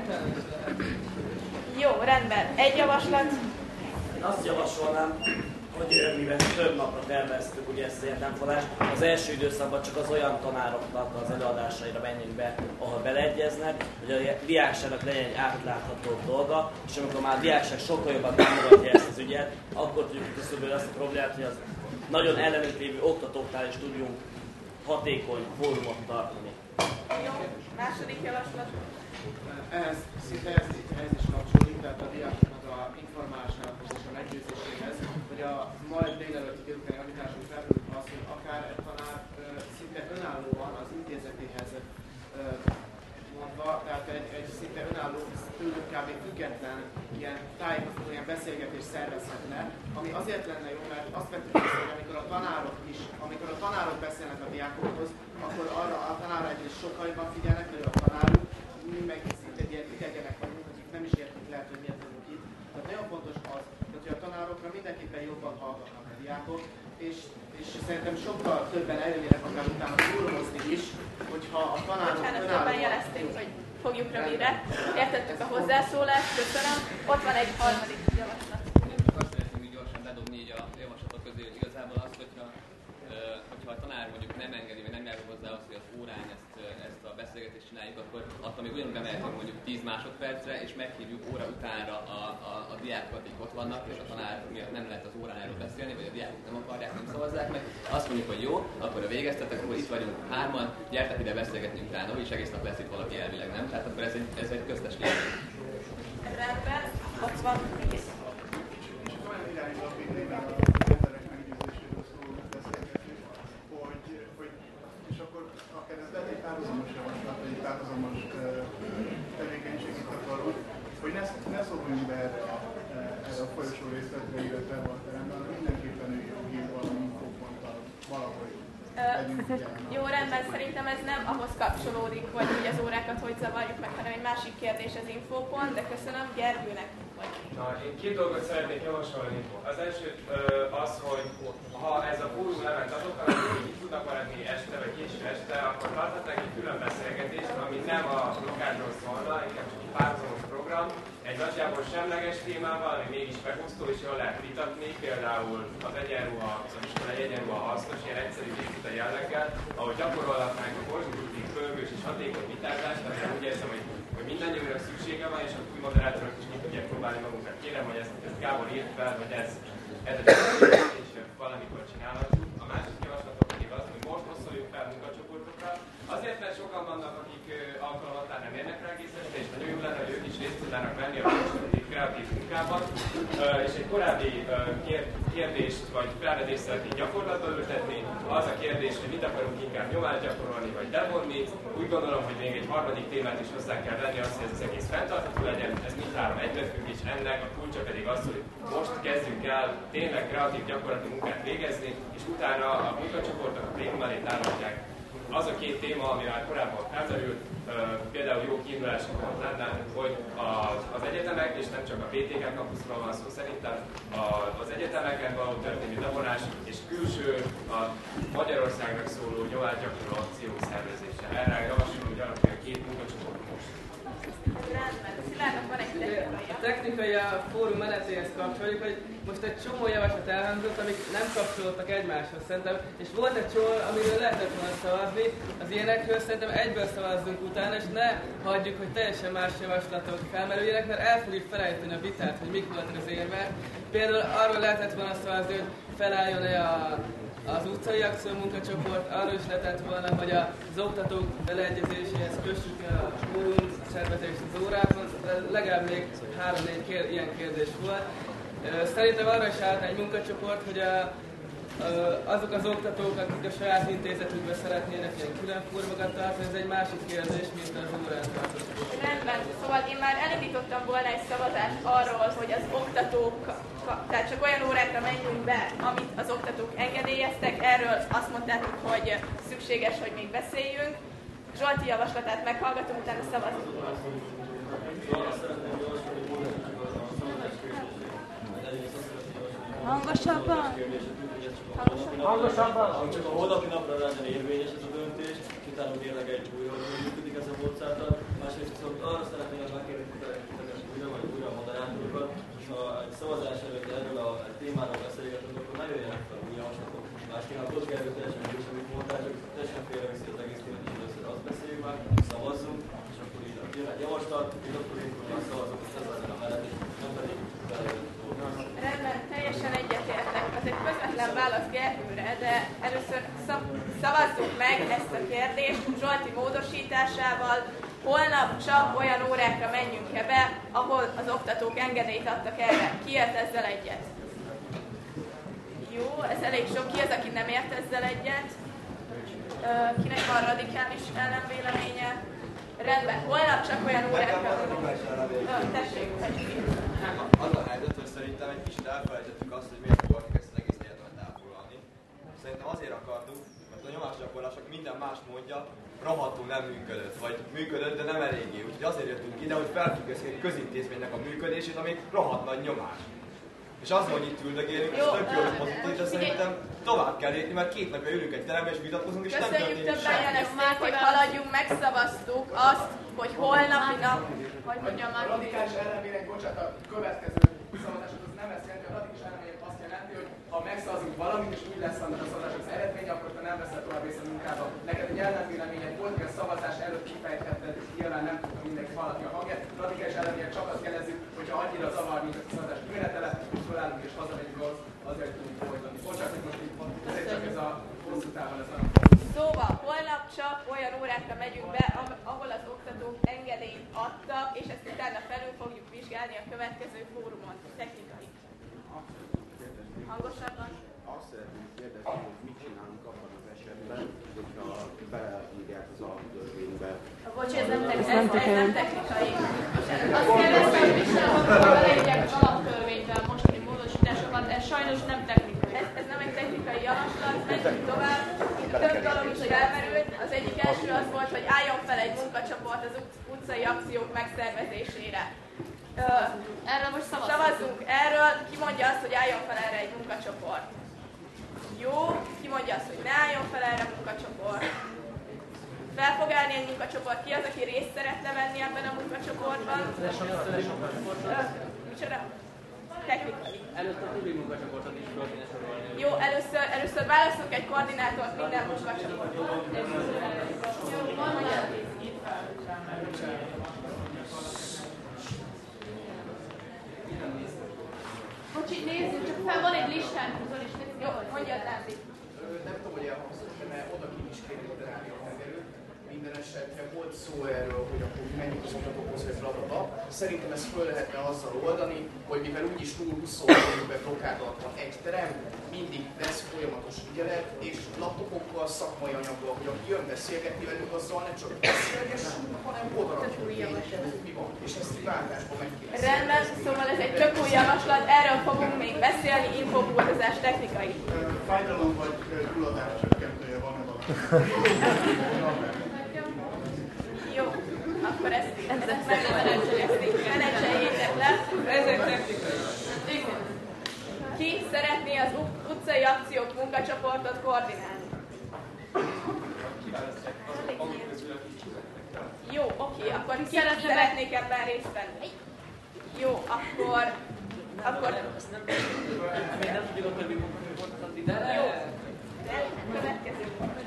Jó, rendben. Egy javaslat? Én azt javasolnám, hogy mivel több napra terveztük ugye ezt az egyetemfolást, az első időszakban csak az olyan tanároknak az előadásaira menjünk be, ahol beleegyeznek, hogy a diákságnak legyen egy átlátható dolga, és amikor már a diákság sokkal jobban támogatja ezt az ügyet, akkor tudjuk küszöbölni azt a problémát, hogy az nagyon ellenünk lévő oktatóknál is tudjunk hatékony fórumot tartani. Jó, második javaslat. Ehhez, szinte ez, ez is kapcsolódik, tehát a diákoknak a informálásához és a meggyőzéséhez, hogy a majd délelőtti délutáni agitáson felül az, hogy akár egy tanár ö, szinte önállóan az intézetéhez ö, mondva, tehát egy, egy szinte önálló, tőlük kb. Független ilyen tájékoztató, ilyen beszélgetést szervezhetne, ami azért lenne jó, mert azt vettük észre, hogy amikor a tanárok is, amikor a tanárok beszélnek a diákokhoz, akkor arra a tanárra egyrészt sokkal jobban figyelnek, hogy a tanáruk, mi meg szinte egy ilyen idegenek vagyunk, akik nem is értünk lehet, hogy miért vagyunk itt. Tehát nagyon fontos az, hogy a tanárokra mindenképpen jobban hallgatnak a diákok, és, és szerintem sokkal többen eljönnek akár utána túlhozni is, hogyha a tanárok Bocsánat, önállóan... szépen jelezték, hogy fogjuk rövidre. Értettük a hozzászólást, köszönöm. Ott van egy harmadik javaslat. Én csak azt szeretném így gyorsan bedobni így a javaslatok közé, hogy igazából az, hogyha, hogyha a tanár mondjuk nem engedi, vagy nem jár hozzá az, hogy az órán ezt, ezt a beszélgetést csináljuk, akkor attól még ugyanúgy bemehetünk mondjuk tíz másodpercre, és meghívjuk óra utánra a, a, a diákokat, akik ott vannak, és a tanár miatt nem lehet az órán erről beszélni, vagy a diákok nem akarják, nem szavazzák meg. Azt mondjuk, hogy jó, akkor a végeztetek, akkor itt vagyunk hárman, gyertek ide beszélgetnünk utána, és egész nap lesz itt valaki elvileg, nem? Tehát akkor ez egy, ez egy köztes kérdés. Rendben, ott van még. Olyan irányba vinnénk a emberek meggyőzéséről szóló beszélgetést, hogy, hogy és akkor akár ez lehet egy párhuzamos javaslat, vagy egy párhuzamos tevékenység itt akarod, hogy ne, ne szóljunk be erre a, erre a folyosó részletre, illetve ebben a teremben, hanem mindenképpen ő jogi valami infóponttal valahogy legyünk jelen. Jó, rendben, szerintem ez nem ahhoz kapcsolódik, hogy úgy az órákat hogy zavarjuk meg, hanem egy másik kérdés az infópont, de köszönöm Gergőnek. Vagy. Na, én két dolgot szeretnék javasolni. Az első az, hogy ha ez a fórum lement azoknak, akik itt tudnak maradni este vagy késő este, akkor tarthatnánk egy külön beszélgetést, ami nem a blokádról szólna, inkább csak egy párhuzamos program, egy nagyjából semleges témával, ami mégis megosztó és jól lehet vitatni, például az egyenruha, az iskola egy egyenruha hasznos, ilyen egyszerű vita jelleggel, ahol gyakorolhatnánk a konstruktív, pörgős és hatékony vitázást, amire úgy érzem, hogy, hogy mindannyiunknak szüksége van, és a új moderátorok is ki tudják próbálni magunkat. Kérem, hogy ezt, ezt Gábor írt fel, hogy ez, ez a és valamikor csinálhatjuk. A másik javaslatok pedig az, hogy most oszoljuk fel munkacsoportokra. Azért, mert sokan vannak, akik alkalmatán nem érnek rá egész este, és nagyon jó lenne, hogy ők is részt tudnának venni a konstruktív, kreatív munkában. És egy korábbi kérdést vagy felvetést szeretnénk gyakorlatba ültetni. Az a kérdés, hogy mit akarunk inkább nyomást gyakorolni vagy bevonni. Úgy gondolom, hogy még egy harmadik témát is hozzá kell venni, azt, hogy ez az egész fenntartható legyen. Ez mindhárom egybefügg, és ennek a kulcsa pedig az, hogy most kezdjünk el tényleg kreatív gyakorlati munkát végezni, és utána a munkacsoportok a plénum elé tárolják. Az a két téma, ami már korábban felmerült, például jó kiindulási pont lenne, hogy az egyetemek, és nem csak a bé té ká kampuszról van szó szerintem, az egyetemeken való történő bevonás, és külső a Magyarországnak szóló nyomásgyakorló akciók szervezése. Erre javaslom, hogy alapján két munkacsoport most. Rendben, Szilárdnak van egy technikai technikai a fórum menetéhez kapcsoljuk, hogy most egy csomó javaslat elhangzott, amik nem kapcsolódtak egymáshoz szerintem, és volt egy csomó, amiről lehetett volna szavazni, az ilyenekről szerintem egyből szavazzunk utána, és ne hagyjuk, hogy teljesen más javaslatok felmerüljenek, mert el fogjuk felejteni a vitát, hogy mik voltak az érvek. Például arról lehetett volna szavazni, hogy felálljon-e a az utcai akció munkacsoport, arról is lehetett volna, hogy az oktatók beleegyezéséhez kössük a fórum szervezést az órákon, legalább még három-négy kér, ilyen kérdés volt. Szerintem arra is állt egy munkacsoport, hogy a, azok az oktatók, akik a saját intézetükbe szeretnének ilyen külön fórumokat tartani, ez egy másik kérdés, mint az órán tartozás. Rendben, szóval én már elindítottam volna egy szavazást arról, hogy az oktatók, tehát csak olyan órákra menjünk be, amit az oktatók engedélyeztek, erről azt mondtátok, hogy szükséges, hogy még beszéljünk. Zsolti javaslatát meghallgatunk, utána szavazunk. Hangosabban? Hangosabban? Csak a holnapi napra legyen érvényes ez a döntés, és utána tényleg egy újra, hogy működik ez a módszertan. Másrészt viszont arra szeretnék megkérni titeket újra, vagy újra a moderátorokat, és ha egy szavazás előtt erről a témáról beszélgetünk, akkor ne jöjjenek fel új javaslatok. Másként a Tocskárról teljesen működik, amit mondtál, csak teljesen félreviszi az egész témát, és először azt beszéljük már, szavazzunk, és akkor így jön egy javaslat, és akkor én már szavazok, és ez legyen a mellett, és nem pedig belejött. Rendben, teljesen egyetértek. Az egy közvetlen válasz Gergőre, de először szavazzuk meg ezt a kérdést Zsolti módosításával. Holnap csak olyan órákra menjünk-e be, ahol az oktatók engedélyt adtak erre. Ki ért ezzel egyet? Jó, ez elég sok. Ki az, aki nem ért ezzel egyet? Kinek van radikális ellenvéleménye? Rendben, holnap csak olyan órákra... Tessék, tessék. Az a helyzet, hogy szerintem egy kicsit elfelejtettük azt, hogy miért akartuk ezt az egész egyetemet elfoglalni. Szerintem azért akartuk, mert a nyomásgyakorlás, aki minden más mondja, rohadtul nem működött, vagy működött, de nem eléggé. Úgyhogy azért jöttünk ide, hogy felfüggesztjük közintézménynek a működését, ami rohadt nagy nyomás. És az, hogy itt üldögélünk, ez tök jó, hogy pozitív, de szerintem tovább kell lépni, mert két napja ülünk egy terembe és vitatkozunk, és nem történik semmi. Köszönjük többen jelezték, hogy haladjunk, megszavaztuk azt, hogy holnapi nap, hogy mondjam már. A radikális ellenvélemény, bocsánat, a következő szavazásod az nem ezt jelenti, a radikális ellenvélemény azt jelenti, hogy ha megszavazunk valamit, és úgy lesz annak a szavazásnak az eredménye, akkor te nem veszel tovább részt a munkába. Neked egy ellenvéleményed volt, hogy a szavazás előtt kifejthetted, és nyilván nem tudta mindenki hallatni a hangját. A radikális ellenvélemény csak azt jelezzük, hogyha annyira zavar, mint a szavazás kimenetele, és felállunk és hazamegyünk az, azért tudunk folytatni. Bocsánat, hogy most így ezért csak ez a hosszú távon ez a... Szóval holnap csak olyan órákra megyünk be, ahol az oktatók engedélyt adtak, és ezt utána felül fogjuk vizsgálni a következő fórumon, technikai. Hangosabban? Azt szeretném kérdezni, hogy mit csinálunk abban az esetben, hogyha beleírják az alaptörvénybe. Bocs, ez nem, ez, ez, ez nem technikai. Azt kérdeztem, hogy mit csinálunk, ha beleírják az alaptörvénybe a mostani módosításokat, ez sajnos nem technikai. Ez, ez nem egy technikai javaslat, menjünk tovább. Több dolog is felmerült. Az egyik első az volt, hogy álljon fel egy munkacsoport az utcai akciók megszervezésére. Erről most szavazzunk. Szavazzunk erről. Ki mondja azt, hogy álljon fel erre egy munkacsoport? Jó. Ki mondja azt, hogy ne álljon fel erre a munkacsoport? Fel fog állni egy munkacsoport. Ki az, aki részt szeretne venni ebben a munkacsoportban? Micsoda? Technikai. Először a többi munkacsoportot is fel kéne sorolni. Jó, először, először választunk egy koordinátort minden munkacsoportban. Jó, mondja. Bocsi, nézzük, csak fel van egy listán, tudod is nézzük. Jó, mondjad, Lándi. Nem tudom, hogy elhangzott, mert oda ki is kéne operálni a tengerőt. Minden esetre volt szó erről, hogy akkor menjünk az oktatókhoz, hogy bla. Szerintem ezt föl lehetne azzal oldani, hogy mivel úgyis túl huszonnégyben blokkádat van egy terem, mindig lesz folyamatos ügyelet, és laptopokkal, szakmai anyaggal, hogy aki jön beszélgetni velünk, azzal ne csak beszélgessünk, hanem odarakjuk, hogy mi van. És ezt egy váltásban meg kéne. Rendben, szóval ez egy tök új javaslat, erről fogunk még beszélni, infobúrozás technikai. Fájdalom vagy gyulladás csökkentője van-e valami? Jó, akkor ezt, ezt menedzseljétek le. Ezek technikai. Igen. Ki szeretné az utcai akciók munkacsoportot koordinálni? Jó, oké, akkor ki szeretnék ebben részt venni? Jó, akkor... Akkor... Még nem tudjuk a többi munkacsoportot adni, de... Jó. Következő.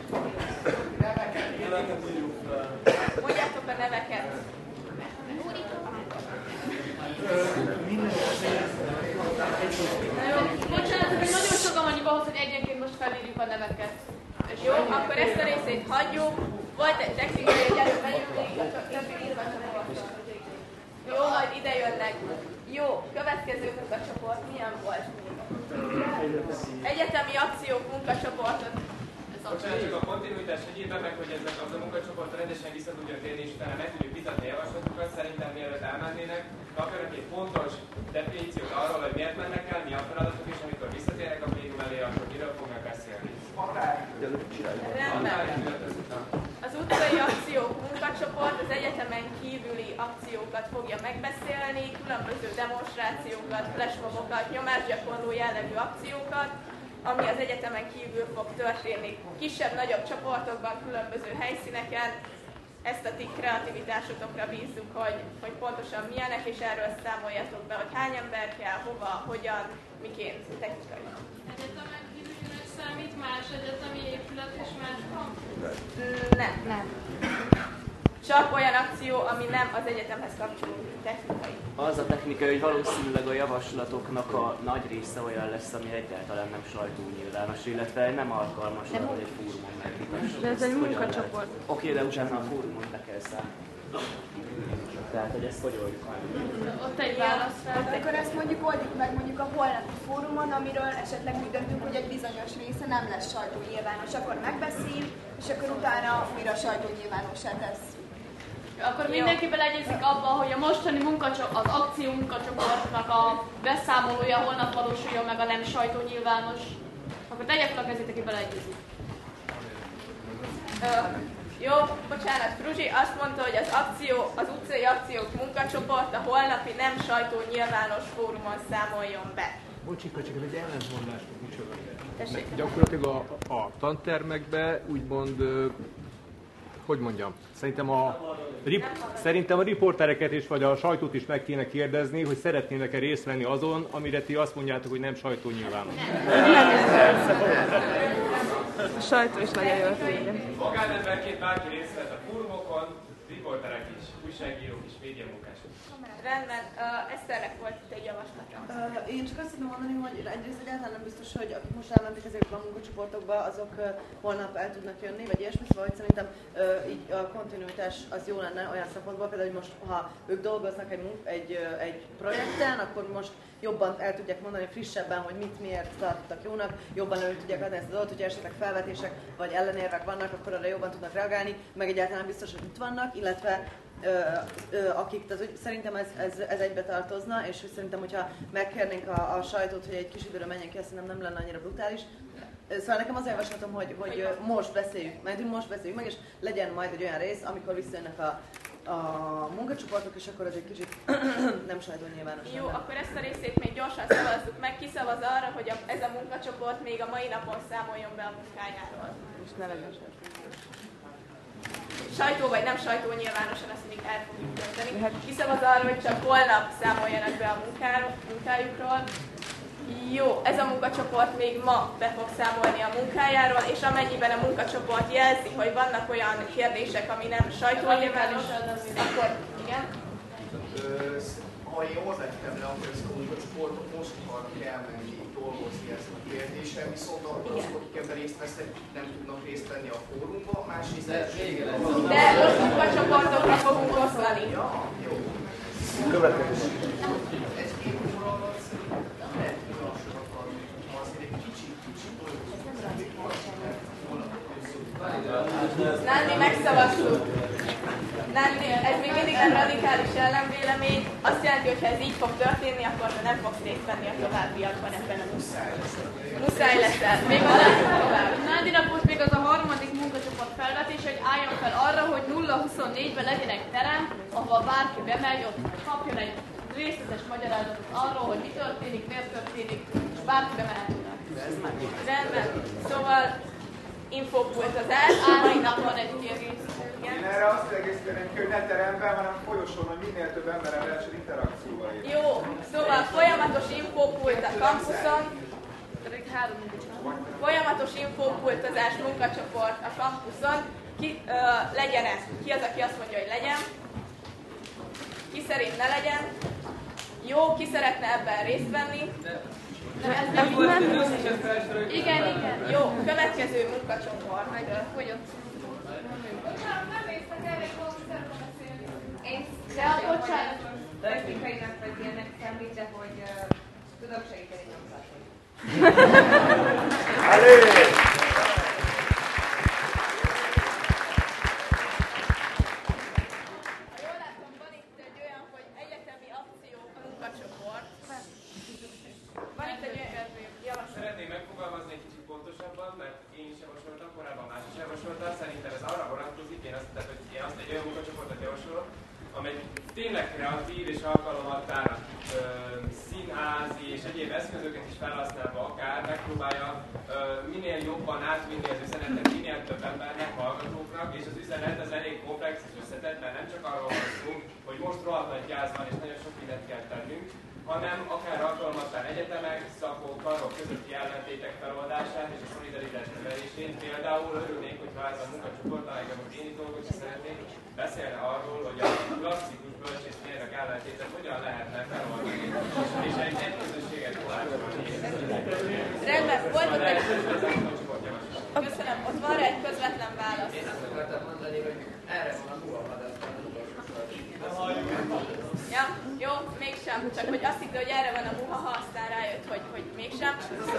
Neveket írjuk fel. Mondjátok a neveket. Jó, bocsánat, hogy nagyon sokan vagyunk ahhoz, hogy egyenként most felírjuk a neveket. Jó, akkor ezt a részét hagyjuk. Volt egy technikai, hogy előbb megyünk végig a többi munkacsoport. Jó, majd ide jönnek. Jó, következő munkacsoport milyen volt? Egyetemi akciók munkacsoportot. Bocsánat, csak a kontinuitás egyébben meg, hogy ezek az a munkacsoport rendesen vissza tudja térni, és utána meg tudjuk vitatni a javaslatokat, szerintem mielőtt elmennének, kapjanak egy pontos definíciót arról, hogy miért mennek el, mi a feladatok, és amikor visszatérnek a plénum elé, akkor miről fognak beszélni. Rendben. Az utcai akciók munkacsoport az egyetemen kívüli akciókat fogja megbeszélni, különböző demonstrációkat, flashmobokat, nyomásgyakorló jellegű akciókat, ami az egyetemen kívül fog történni. Kisebb-nagyobb csoportokban, különböző helyszíneken. Ezt a ti kreativitásotokra bízzuk, hogy, hogy pontosan milyenek, és erről számoljatok be, hogy hány ember kell, hova, hogyan, miként, technikai. Egyetemen kívülinek számít más egyetemi épület és más kampus? Nem, nem. Csak olyan akció, ami nem az egyetemhez kapcsolódik, technikai. Az a technikai, hogy valószínűleg a javaslatoknak a nagy része olyan lesz, ami egyáltalán nem sajtónyilvános, illetve nem alkalmas arra, hogy egy fórumon megvitassuk. De ez egy munkacsoport. Oké, de utána a fórumon be kell számolni. Tehát, hogy ezt hogy oldjuk meg? Ott egy válasz fel. Akkor ezt mondjuk oldjuk meg mondjuk a holnapi fórumon, amiről esetleg úgy döntünk, hogy egy bizonyos része nem lesz sajtónyilvános. Akkor megbeszéljük, és akkor utána újra sajtónyilvánossá tesszük. Akkor mindenki beleegyezik abba, hogy a mostani munkacsoport, az akció munkacsoportnak a beszámolója holnap valósuljon meg a nem sajtónyilvános. Akkor tegye fel a kezét, aki beleegyezik. Jó, bocsánat, Fruzsi azt mondta, hogy az akció, az utcai akciók munkacsoport a holnapi nem sajtónyilvános fórumon számoljon be. Bocsika, csak ez egy ellentmondás, micsoda. Tessék. Gyakorlatilag a, a tantermekbe úgymond, hogy mondjam, szerintem a, rip, szerintem a riportereket is, vagy a sajtót is meg kéne kérdezni, hogy szeretnének-e részt venni azon, amire ti azt mondjátok, hogy nem sajtónyilvános. A sajtó is nagyon jól tudja. Magánemberként bárki részt vett a fórumokon, riporterek is, újságírók is, médiamunkások. Rendben, uh, Eszternek volt egy javaslata. Uh, én csak azt tudom mondani, hogy egyrészt egyáltalán nem biztos, hogy akik most elmentek ezekbe a munkacsoportokba, azok uh, holnap el tudnak jönni, vagy ilyesmi, szóval hogy szerintem uh, így a kontinuitás az jó lenne olyan szempontból, például, hogy most ha ők dolgoznak egy, egy, uh, egy projekten, akkor most jobban el tudják mondani frissebben, hogy mit miért tartottak jónak, jobban elő tudják adni ezt a dolgot, hogyha esetleg felvetések vagy ellenérvek vannak, akkor arra jobban tudnak reagálni, meg egyáltalán biztos, hogy itt vannak, illetve Ö, ö, akik, tehát, hogy szerintem ez, ez, ez egybe tartozna, és hogy szerintem, hogyha megkérnénk a, a sajtót, hogy egy kis időre menjen ki, azt szerintem nem lenne annyira brutális. Szóval nekem az a javaslatom, hogy, hogy most beszéljük, mert most beszéljük meg, és legyen majd egy olyan rész, amikor visszajönnek a, a munkacsoportok, és akkor az egy kicsit nem sajtónyilvános. Jó, akkor ezt a részét még gyorsan szavazzuk meg. Ki szavaz arra, hogy a, ez a munkacsoport még a mai napon számoljon be a munkájáról? És ne legyen sajtó vagy nem sajtó nyilvánosan, azt még el fogjuk dönteni. Kiszavaz arra, hogy csak holnap számoljanak be a munkáról, munkájukról. Jó, ez a munkacsoport még ma be fog számolni a munkájáról, és amennyiben a munkacsoport jelzi, hogy vannak olyan kérdések, ami nem sajtó nyilvános, akkor igen. Ha én hozzátettem le, akkor ezt a munkacsoportok most akarnak elmenni dolgozni ezt a kérdésen, viszont akkor azok, akik ebben részt vesznek, nem tudnak részt venni a fórumban, másrészt... De, de most munkacsoportokra fogunk osztani. Ja, jó. Következő. Egy-két óra alatt szerintem nem lehet olyan sokat adni, ha azért egy kicsit, kicsit Nandi, megszavaztuk. Nandi, ez még mindig nem radikális ellenvélemény. Azt jelenti, hogy ha ez így fog történni, akkor te nem fogsz részt venni a továbbiakban ebben a muszáj leszel. Muszáj leszel. Még a tovább. Nandinak most még az a harmadik munkacsoport felvetés, hogy álljon fel arra, hogy nulla huszonnégyben legyen egy terem, ahol bárki bemegy, ott kapjon egy részletes magyarázatot arról, hogy mi történik, miért történik, és bárki bemehetnek. Rendben. Szóval Infopult az első, mai napon egy kiegészítő. Én erre azt egészíteném, hogy ne teremben, hanem folyosón, hogy minél több emberrel lehessen interakcióval élni. Jó, szóval folyamatos infópult a kampuszon, folyamatos infópultozás munkacsoport a kampuszon, ki, ö, legyen ez? Ki az, aki azt mondja, hogy legyen? Ki szerint ne legyen? Jó, ki szeretne ebben részt venni? Nem, ez nem volt. Igen, igen. Jó, következő munkacsoport. Fogyott. Én de a bocsánat. technikainak vagy ilyenek számít, de hogy uh, tudok segíteni nyomzásról. Elő! Jól látom, van itt egy olyan, hogy egyetemi akció munkacsoport. Van itt egy olyan javaslat. Szeretném megfogalmazni egy kicsit pontosabban, mert én is javasoltam, korábban más is javasoltam. Szerintem ez arra vonatkozik, én azt, tehát, hogy én azt egy olyan munkacsoportot javasolok, amely tényleg kreatív és alkalommal tár színházi és egyéb eszközöket is felhasználva akár megpróbálja ö, minél jobban átvinni az üzenetet minél több embernek, hallgatóknak, és az üzenet az elég komplex és összetett, mert nem csak arról van szó, hogy most rohadt nagy gáz van és nagyon sok mindent kell tennünk, hanem akár alkalmattán egyetemek, szakok, karok közötti ellentétek feloldását és a szolidaritás növelését. Például örülnék, hogyha ez a munkacsoport, amelyben most én itt dolgozni szeretnék, beszélne arról, hogy a klasszikus bölcsészmérnök ellentétet hogyan lehetne feloldani, és egy egy közösséget kovácsolni. Rendben, volt ott egy... Köszönöm, ott van rá egy közvetlen válasz. Én azt akartam mondani, hogy erre van a muhahadat. Ja, jó, mégsem, csak hogy azt hitte, hogy erre van a muhaha, aztán rájött, hogy, hogy mégsem.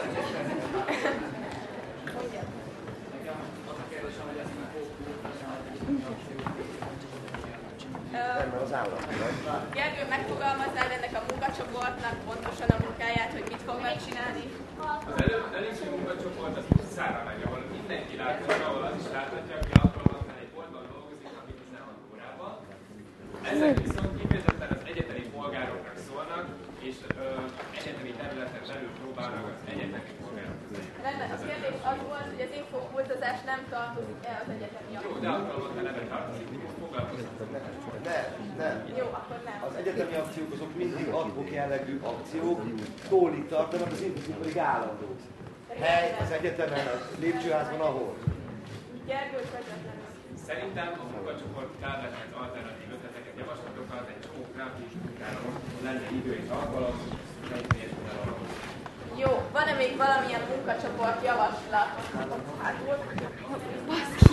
Gergő, megfogalmaznád ennek a munkacsoportnak pontosan a munkáját, hogy mit fog megcsinálni? Az előbb előző munkacsoport az utcára megy, ahol mindenki látja, ahol az is láthatja, aki alkalmatlan egy boltban dolgozik, ami tizenhat órában. Ezek viszont kifejezetten az egyetemi polgároknak szólnak, és ö, egyetemi területen belül próbálnak az egyetemi polgárok között. Rendben, a kérdés az volt, hogy az infópultozás nem tartozik-e az egyetemi Jó, de alkalmatlan ebben tartozik, mi most foglalkoztatunk. Nem, nem. Jó, akkor nem. Az egyetemi akciók azok mindig ad-hoc jellegű akciók, tólig tartanak, az infók pedig állandó. Hely az egyetemen, a lépcsőházban, ahol. Gergő, közvetlenül. Szerintem a munkacsoport felvetett alternatív ötleteket, javaslatokat, egy csomó gráfikus munkára most lenne idő és alkalom, fejtélyesen elalom. Jó, van-e még valamilyen munkacsoport javaslat? Hát volt. Baszki!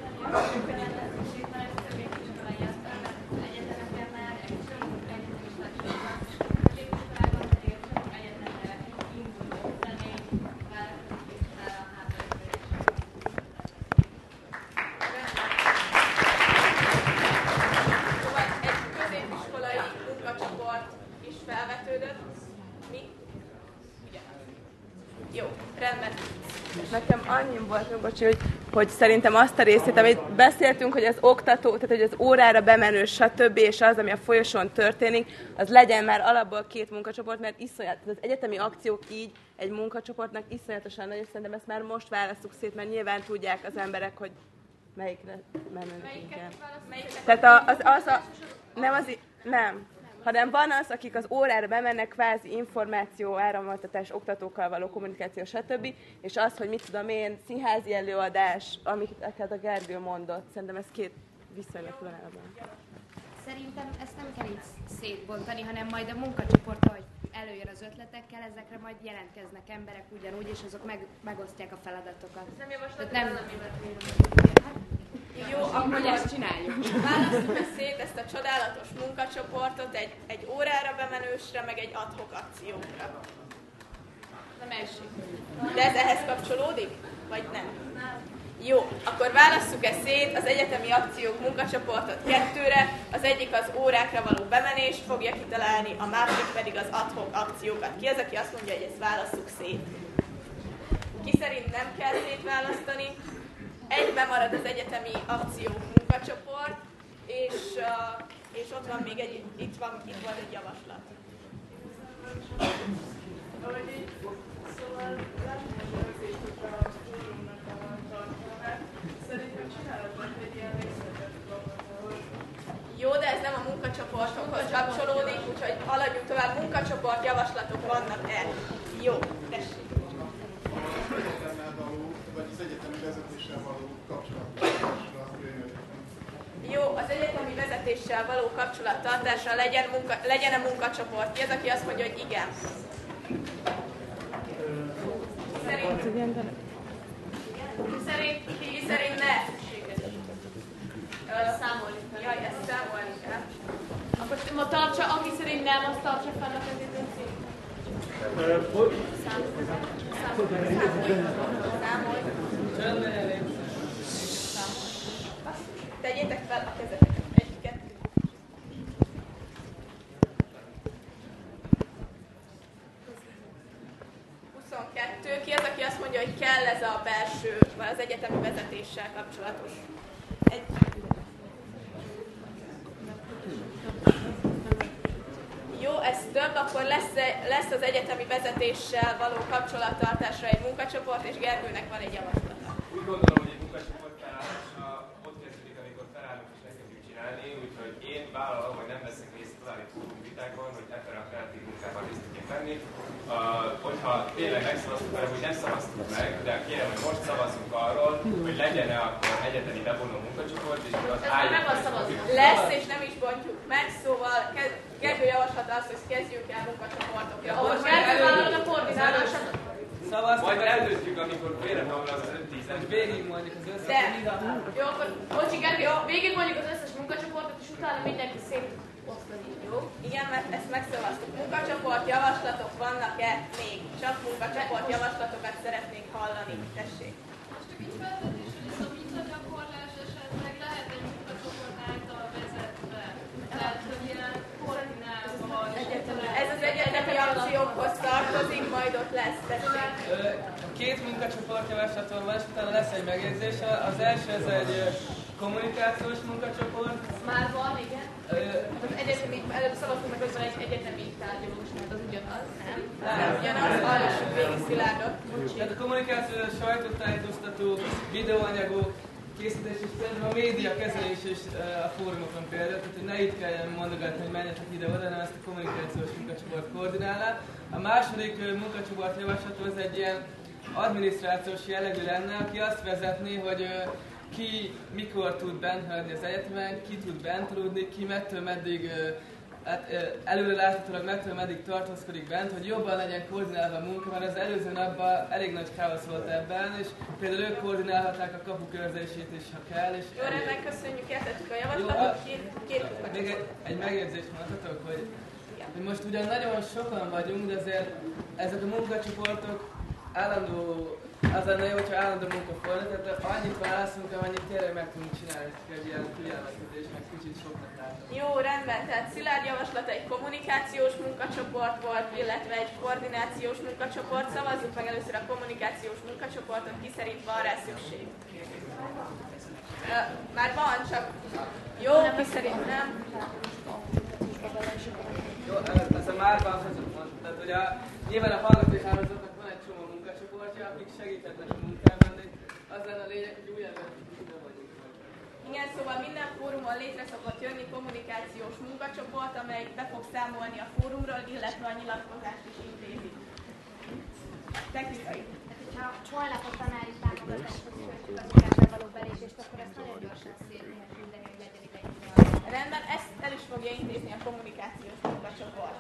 Nekem annyi volt, bocsi, hogy, hogy szerintem azt a részét, amit beszéltünk, hogy az oktató, tehát hogy az órára bemenő, stb. És az, ami a folyosón történik, az legyen már alapból két munkacsoport, mert iszonyat, az egyetemi akciók így egy munkacsoportnak iszonyatosan nagy, és szerintem ezt már most választjuk szét, mert nyilván tudják az emberek, hogy melyikre mennek inkább. Tehát a, az, az a, nem az, nem. hanem van az, akik az órára bemennek, kvázi információ, áramoltatás, oktatókkal való kommunikáció, stb. És az, hogy mit tudom én, színházi előadás, amiket a Gergő mondott, szerintem ez két viszonylag különböző. Szerintem ezt nem kell így szétbontani, hanem majd a munkacsoport, ahogy előjön az ötletekkel, ezekre majd jelentkeznek emberek ugyanúgy, és azok meg, megosztják a feladatokat. Nem javaslod, nem... Jó, akkor ezt csináljuk. Választunk szét ezt a csodálatos munkacsoportot egy, egy órára bemenősre, meg egy ad-hoc akciókra. Nem esik. De ez ehhez kapcsolódik? Vagy nem? Jó, akkor válasszuk ezt szét, az egyetemi akciók munkacsoportot kettőre, az egyik az órákra való bemenést fogja kitalálni, a másik pedig az ad-hoc akciókat. Ki az, aki azt mondja, hogy ezt válasszuk szét? Ki szerint nem kell szétválasztani? Egyben marad az egyetemi akciók munkacsoport, és, uh, és ott van még egy, itt van, itt van egy javaslat. Szóval látom, hogy a fórumnak a tartalmát. Szerintem csinálhatunk egy ilyen részletet munkacsoportokhoz kapcsolódik, úgyhogy haladjunk tovább. Munkacsoport javaslatok vannak-e? Jó, tessék. Az egyetemmel való, vagy az egyetemi vezetéssel való kapcsolattartásra jöjjön. Jó, az egyetemi vezetéssel való kapcsolattartásra legyen, munka, legyen-e munkacsoport? Ki az, aki azt mondja, hogy igen? Szerint, szerint, ki szerint ne? Számolni kell. Jaj, ezt számolni kell. Akkor ma tartsa, aki szerint nem, azt tartsa fel a kezét. Tegyétek fel a kezeteket. Egy, kettő. huszonkettő. Ki az, aki azt mondja, hogy kell ez a belső, vagy az egyetemi vezetéssel kapcsolatos? Egy. Jó, ez több, akkor lesz, lesz az egyetemi vezetéssel való kapcsolattartásra egy munkacsoport, és Gergőnek van egy javaslata. Úgy gondolom, hogy egy munkacsoport felállása ott kezdődik, amikor felállunk és elkezdjük csinálni, úgyhogy én vállalom, hogy nem veszek részt további fórum vitákon, hogy ebben a kreatív munkában részt tudjak venni. Uh, hogyha tényleg megszavaztuk vele, hogy nem szavaztuk meg, de kérem, hogy most szavazunk arról, hogy legyen-e akkor egyetemi bevonó munkacsoport, és az álljuk. Lesz, és nem is bontjuk meg, szóval Gergő javaslata az, hogy kezdjük el munkacsoportokra. Ahol Gergő vállalod a koordinálását. Majd előttjük, amikor félre van az öt-tíz. Végig mondjuk az összes. De, jó, akkor, bocsi Gergő, jó, végig mondjuk az összes munkacsoportot, és utána mindenki szép osztani. Jó? Igen, mert ezt megszavaztuk. Munkacsoport javaslatok vannak-e még? Csak munkacsoport javaslatokat szeretnék hallani. Tessék. Most csak így felvetés, hogy ez a mintagyakorlás esetleg lehet egy munkacsoport által vezetve. Tehát, hogy ilyen koordinálva. Ez az egyetemi akciókhoz tartozik, majd ott lesz. Tessék. Két munkacsoport javaslatom van, és utána lesz egy megjegyzés. Az első ez egy kommunikációs munkacsoport. Már van, igen. Az egyetemi, előbb szavaztunk meg, hogy van egy egyetemi tárgyalós, mert az ugyanaz, nem? Nem ugyanaz, hallgassuk végig Szilárdot. Tehát a kommunikáció, a sajtótájékoztató, videóanyagok, készítés és a média kezelés is a fórumokon például, tehát hogy ne itt kelljen mondogatni, hogy menjetek ide-oda, hanem ezt a kommunikációs munkacsoport koordinálná. A második munkacsoport javaslatom az egy ilyen adminisztrációs jellegű lenne, aki azt vezetné, hogy ki mikor tud bent hagyni az egyetemen, ki tud bent aludni, ki mettől meddig, hát, előre láthatólag mettől meddig tartózkodik bent, hogy jobban legyen koordinálva a munka, mert az előző napban elég nagy káosz volt ebben, és például ők koordinálhatják a kapukörzését is, ha kell. És jó, rendben, köszönjük, értettük a javaslatot, két, két Még egy, egy megjegyzést mondhatok, hogy, hogy most ugyan nagyon sokan vagyunk, de azért ezek a munkacsoportok állandó, az lenne jó, hogyha állandó munkaforma, tehát annyit válaszunk, amennyit tényleg meg tudunk csinálni, egy ilyen figyelmeztetés, meg kicsit soknak látom. Jó, rendben, tehát Szilárd javaslata egy kommunikációs munkacsoport volt, illetve egy koordinációs munkacsoport. Szavazzuk meg először a kommunikációs munkacsoportot, ki szerint van rá szükség. Már van, csak jó, ki szerint nem. Jó, ez a már van, tehát ugye nyilván a hallgatói hálózatnak van egy csomó munkacsoportja, akik segíthetnek a munkában, de az lenne a lényeg, hogy új előtt ide vagyunk. Igen, szóval minden fórumon létre szokott jönni kommunikációs munkacsoport, amely be fog számolni a fórumról, illetve a nyilatkozást is intézi. Technikai. Hát, hogyha holnap a tanári támogatáshoz kötjük az írásra való belépést, akkor ezt nagyon gyorsan szét lehet küldeni, hogy legyen ide egy rendben, ezt el is fogja intézni a kommunikációs munkacsoport.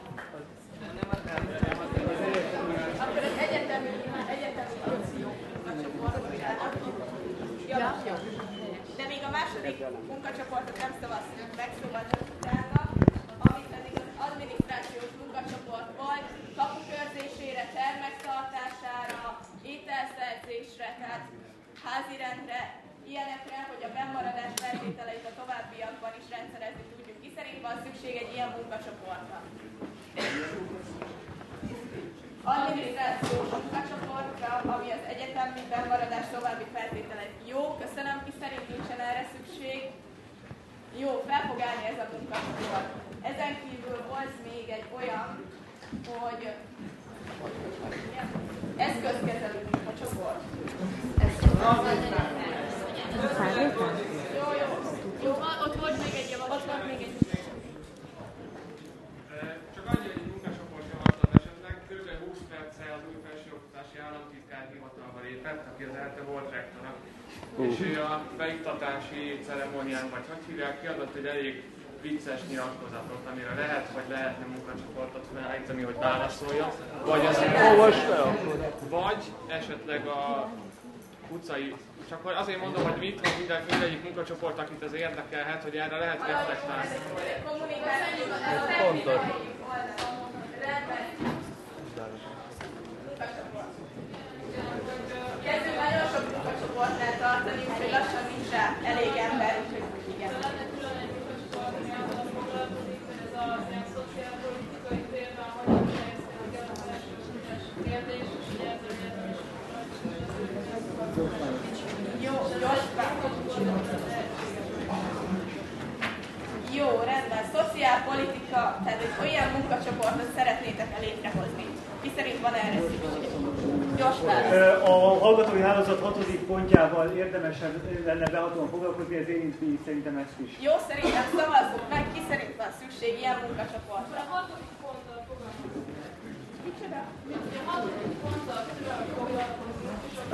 Akkor az egyetemi, egyetemi munkacsoportot javasja. De még a második munkacsoportot nem szavaztunk meg, szóval csak utána, ami pedig az adminisztrációs munkacsoport vagy kapukörzésére, termektartására, ételszerzésre, tehát házirendre, ilyenekre, hogy a bennmaradás feltételeit a továbbiakban is rendszerezni tudjuk. Ki szerint van szükség egy ilyen munkacsoportra? Adminisztrációs munkacsoportra, ami az egyetemi bennmaradás további feltételeit. Jó, köszönöm, ki szerint nincsen erre szükség. Jó, fel fog állni ez a munkacsoport. Ezen kívül volt még egy olyan, hogy eszközkezelő munkacsoport. Jó, jó, jó, ott volt még egy javaslat, még egy vezetett, aki az ELTE volt rektora. Uh. És ő a beiktatási ceremónián, vagy hogy hívják, kiadott egy elég vicces nyilatkozatot, amire lehet, vagy lehetne munkacsoportot felállítani, hogy válaszolja. Vagy, az, vagy esetleg a utcai, csak azért mondom, hogy mit van minden, mindegyik munkacsoport, akit ez érdekelhet, hogy erre lehet reflektálni. Pontos. Kezdünk nagyon sok munkacsoportnál tartani, úgyhogy lassan nincs rá elég ember, úgyhogy igen. Jó, Jó, rendben. Szociálpolitika, tehát egy olyan munkacsoportot szeretnétek létrehozni. Ki szerint van erre szükség? Gyors válasz. A hallgatói hálózat hatodik pontjával érdemesebb lenne behatóan foglalkozni, ez érinti szerintem ezt is. Jó, szerintem szavazzuk meg, ki szerint van szükség ilyen munkacsoportra. A hatodik ponttal foglalkozni. Micsoda? A hatodik ponttal foglalkozni.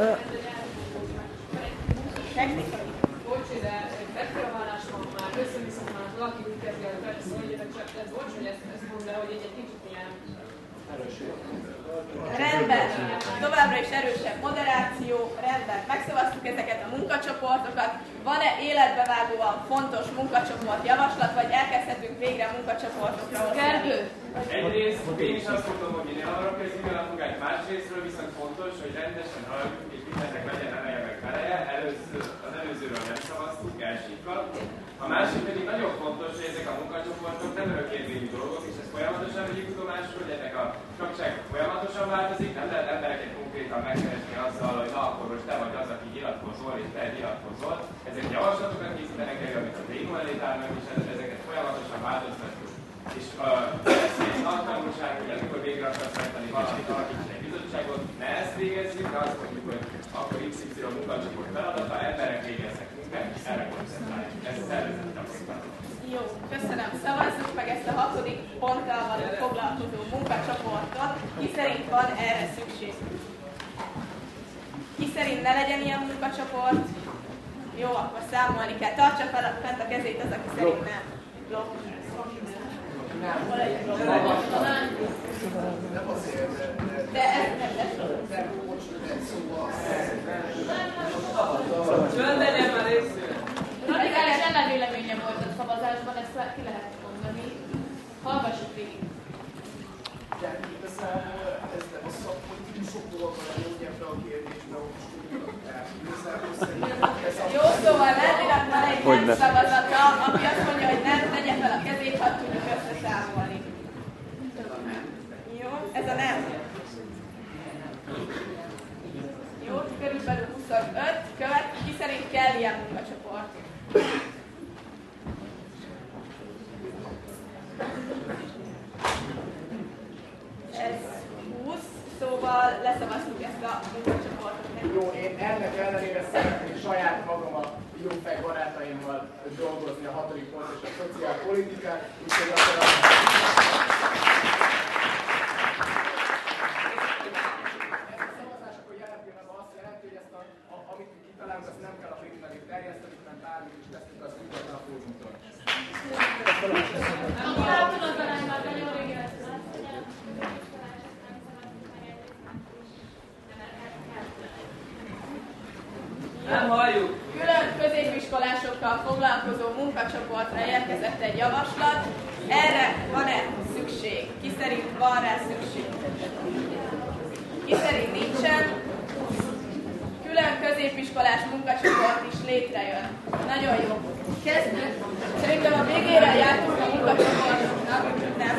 Technikai. Bocs, de megpróbálás van már, össze-vissza már valaki úgy kezdi el persze, mondjátok csak, ez bocs, hogy ezt, ezt mondd le, hogy egy, egy kicsit ilyen erősebb. Rendben, továbbra is erősebb moderáció, rendben, megszavaztuk ezeket a munkacsoportokat. Van-e életbevágóan fontos munkacsoport javaslat, vagy elkezdhetünk végre munkacsoportokra osztani? Gergő? Egyrészt én is azt mondom, hogy én arra kezdjük el a munkát, másrésztről viszont fontos, hogy rendesen halljuk, és mindennek legyen eleje meg feleje. Először, az előzőről nem szavaztuk, elsíkkal. A másik pedig nagyon fontos, hogy ezek a munkacsoportok nem örökérvényű dolgok, és ezt folyamatosan vegyük tudomásul, hogy ennek a tagság folyamatosan változik, nem lehet embereket konkrétan megkeresni azzal, hogy na akkor most te vagy az, aki nyilatkozol, és te nyilatkozol. Ezek javaslatokat készítenek elő, amit a Régo elé tárnak, és ezeket folyamatosan változtatjuk. És ez egy nagy tanulság, hogy amikor végre akarsz megtenni valamit, alakítani egy bizottságot, ne ezt végezzük, de azt mondjuk, hogy akkor iksz ipszilon munkacsoport feladata, emberek végeznek munkát, és erre koncentráljuk. Ez a szervezeti tapasztalat. Jó, köszönöm. Szavazzuk meg ezt a hatodik ponttal való foglalkozó munkacsoportot. Ki szerint van erre szükség? Ki szerint ne legyen ilyen munkacsoport? Jó, akkor számolni kell. Tartsa fel a, fent a kezét az, aki szerint nem. Blokk. Hol egy blokk? Nem azért, de ez nem lesz. Nem, most egy szóval. Csönd legyen már részül. Radikális ellenvéleménye volt a szavazásban, ezt ki lehet mondani. Hallgassuk végig. De igazából ez nem a szakpolitikusokból van a jó ebbe a kérdésbe, hogy most tudjuk el. Igazából szerintem ez a... Jó, szóval Nerdinak van egy nem szavazata, aki azt mondja, hogy nem, tegye fel a kezét, ha tudjuk összeszámolni. Jó, ez a nem. Jó, körülbelül huszonöt követ, ki szerint kell ilyen munkacsoport? Ez húsz, szóval leszavaztuk ezt a munkacsoportot. Jó, én ennek ellenére szeretném saját magam a jófej barátaimmal dolgozni a hatodik pont és a szociálpolitikát, úgyhogy akkor a... amit kitalálunk, azt nem kell a Free nevét terjeszteni, hanem bármit is teszünk, azt nyugodtan a fórumtól. Nem halljuk. Külön középiskolásokkal foglalkozó munkacsoportra érkezett egy javaslat. Erre van-e szükség? Ki szerint van rá szükség? Ki szerint nincsen? Külön középiskolás munkacsoport is létrejön. Nagyon jó. Kezdjük. Szerintem a végére jártunk a munkacsoportoknak. Nem.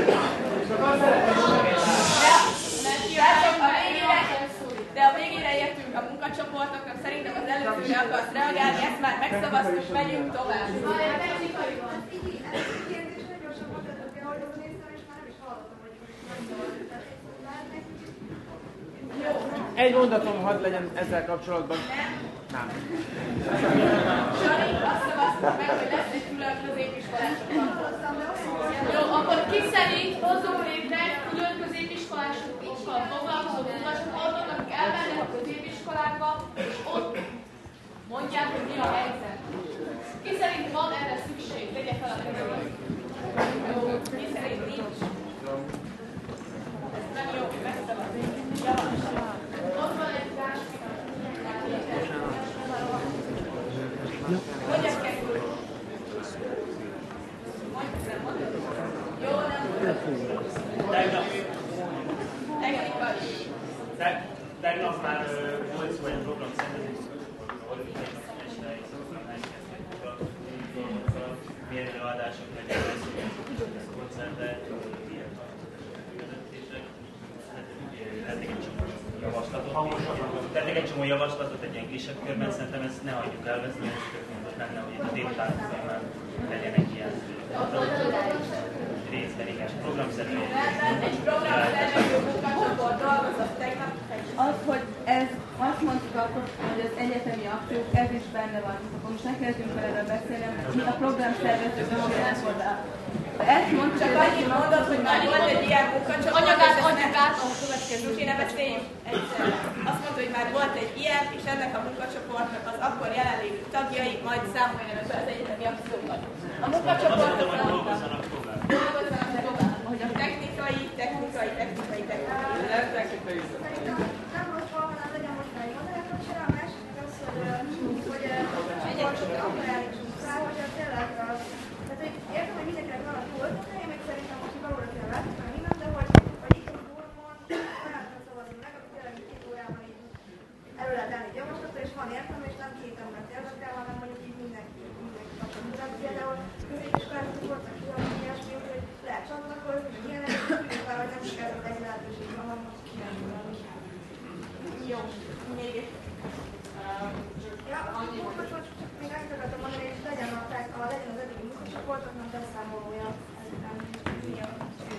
De a végére, de a végére értünk a munkacsoportoknak. Szerintem az előzőre akarsz reagálni, ezt már megszavaztuk, megyünk tovább. Egy mondatom hadd legyen ezzel kapcsolatban. Nem. Nem. Sari, azt szavaztuk meg, hogy lesz egy külön középiskolásokkal. Jó, akkor ki szerint hozzunk létre külön középiskolásokkal foglalkozó munkacsoportot, akik elmennek a középiskolásokkal, iskolákba, és ott mondják, hogy mi a helyzet. Ki szerint van erre szükség? Tegye fel a kezét. Ki szerint nincs? Ez nem jó, messze van. Ott van egy másik. Hogyan kerül? Mondjuk, mondjuk. Jó, nem mondjuk. Technikai. Tegnap már volt szó egy program szervezés, ahol este és aztán elkezdtük a milyen előadások legyenek, koncertek, ilyen vezetések. Tették egy csomó javaslatot. Tették egy csomó javaslatot egy ilyen kisebb körben, szerintem ezt ne hagyjuk elveszni, ez tök fontos lenne, hogy itt a délután folyamán legyenek ilyen részveriges programszerűen. Egy programszerűen munkacsoport dolgozott tegnap. Az, hogy ez, azt mondtuk akkor, hogy az egyetemi akciók, ez is benne van. Akkor most ne kezdjünk fel erről beszélni, mi a programszervezőben hogyan oldal. Ezt mondtuk, csak annyit mondod, hogy már volt egy ilyen munkacsoport, anyagát, anyagát, a következő. Kéne beszéljünk egyszer. Azt mondta, hogy már volt egy ilyen, és ennek a munkacsoportnak az akkor jelenlévő tagjai majd számoljanak be az egyetemi akciókat. A munkacsoportokra dolgozzanak tovább, hogy a technikai, technikai, technikai, technikai. Nem technikai. Szerintem nem rossz van, hanem legyen most már egy moderátorcsere, a másik az, hogy csoportot akkor állítsunk fel, hogy a tényleg, tehát hogy értem, hogy mindenkinek van a toltóhelye, meg szerintem most valóra kell látni, meg minden, de hogy, hogy itt a fórumon olyanra szavazunk meg, akkor tényleg két órában így elő lehet állni egy javaslatra, és van értelme, és nem két embert érdekel, hanem mondjuk így mindenki, mindenki kapja. Tehát például középiskolások voltak olyan ilyesmi, hogy lehet csatlakozni, hogy ilyenek, és már hogy nem sikerült egy lehetőség van, hanem most csinálni. Jó, még egy. Ja, akkor csak még azt akartam mondani, hogy legyen, a, a, legyen az eddigi munkacsoportoknak beszámolója. Mi a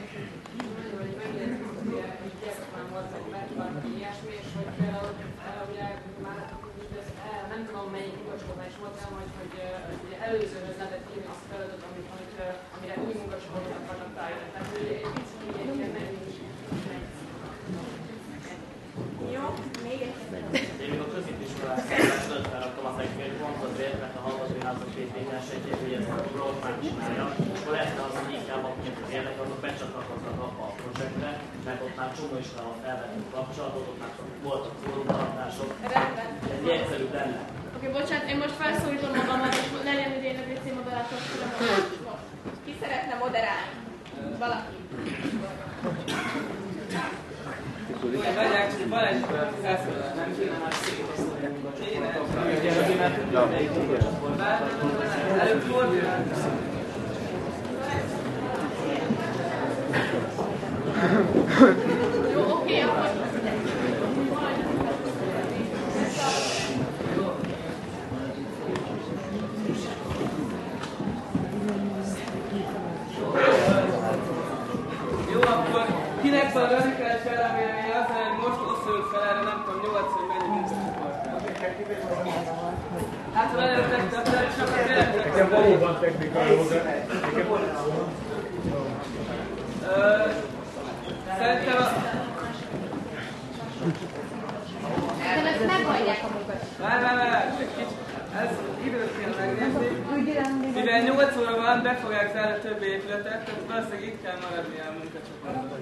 ilyesmi, és hogy például ugye már nem tudom melyik munkacsoportban is mondtam, hogy, hogy ugye előzőhöz lehetett írni azt a feladatot, amit, amit, amire új munkacsoportot akarnak tájítani. Tehát hogy egy picit így egy ilyen menni is. Jó, még egy. Én még a középiskolás szállásra felraktam a fekvényt, pont azért, mert a hallgatóházaképítás egyébként, hogy ezt a Broadman csinálja, akkor lehetne az, hogy inkább akiket az érdekel, azok becsatlakoznak abba a projektre, mert ott már csomó iskolába felvettünk kapcsolatot, ott már voltak fórumtartások. Rendben. Ez egyszerűbb lenne. Oké, bocsánat, én most felszólítom magamat, és legyen, hogy én a vé cé moderátor tudom. Ki szeretne moderálni? Valaki. Ugye megyek, csak van egy felszólalás, nem kéne már szétosztani a munkacsoportot. Kéne. Előfordul. Jó, oké, akkor... Jó, akkor kinek van radikális ellenvéleménye az, hogy most oszoljuk fel erre, nem tudom, nyolc, hogy mennyi munkacsoportra. Hát van előtt technikai, csak a tényleg. Nekem valóban technikai hozzá. Szerintem a... De ezt megoldják a munkat. Várj, várj, várj, egy kicsit. Ez időt kéne megnézni. Mivel nyolc óra van, be fogják zárni a többi épületet, tehát valószínűleg itt kell maradni a munkacsoportban.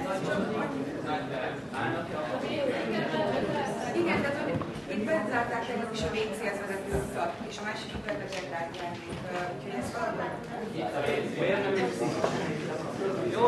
Igen, tehát hogy itt bezárták tegnap is a vé céhez vezető utat, és a másik épületet eltárgyálnék. Úgyhogy ez valami. Jó,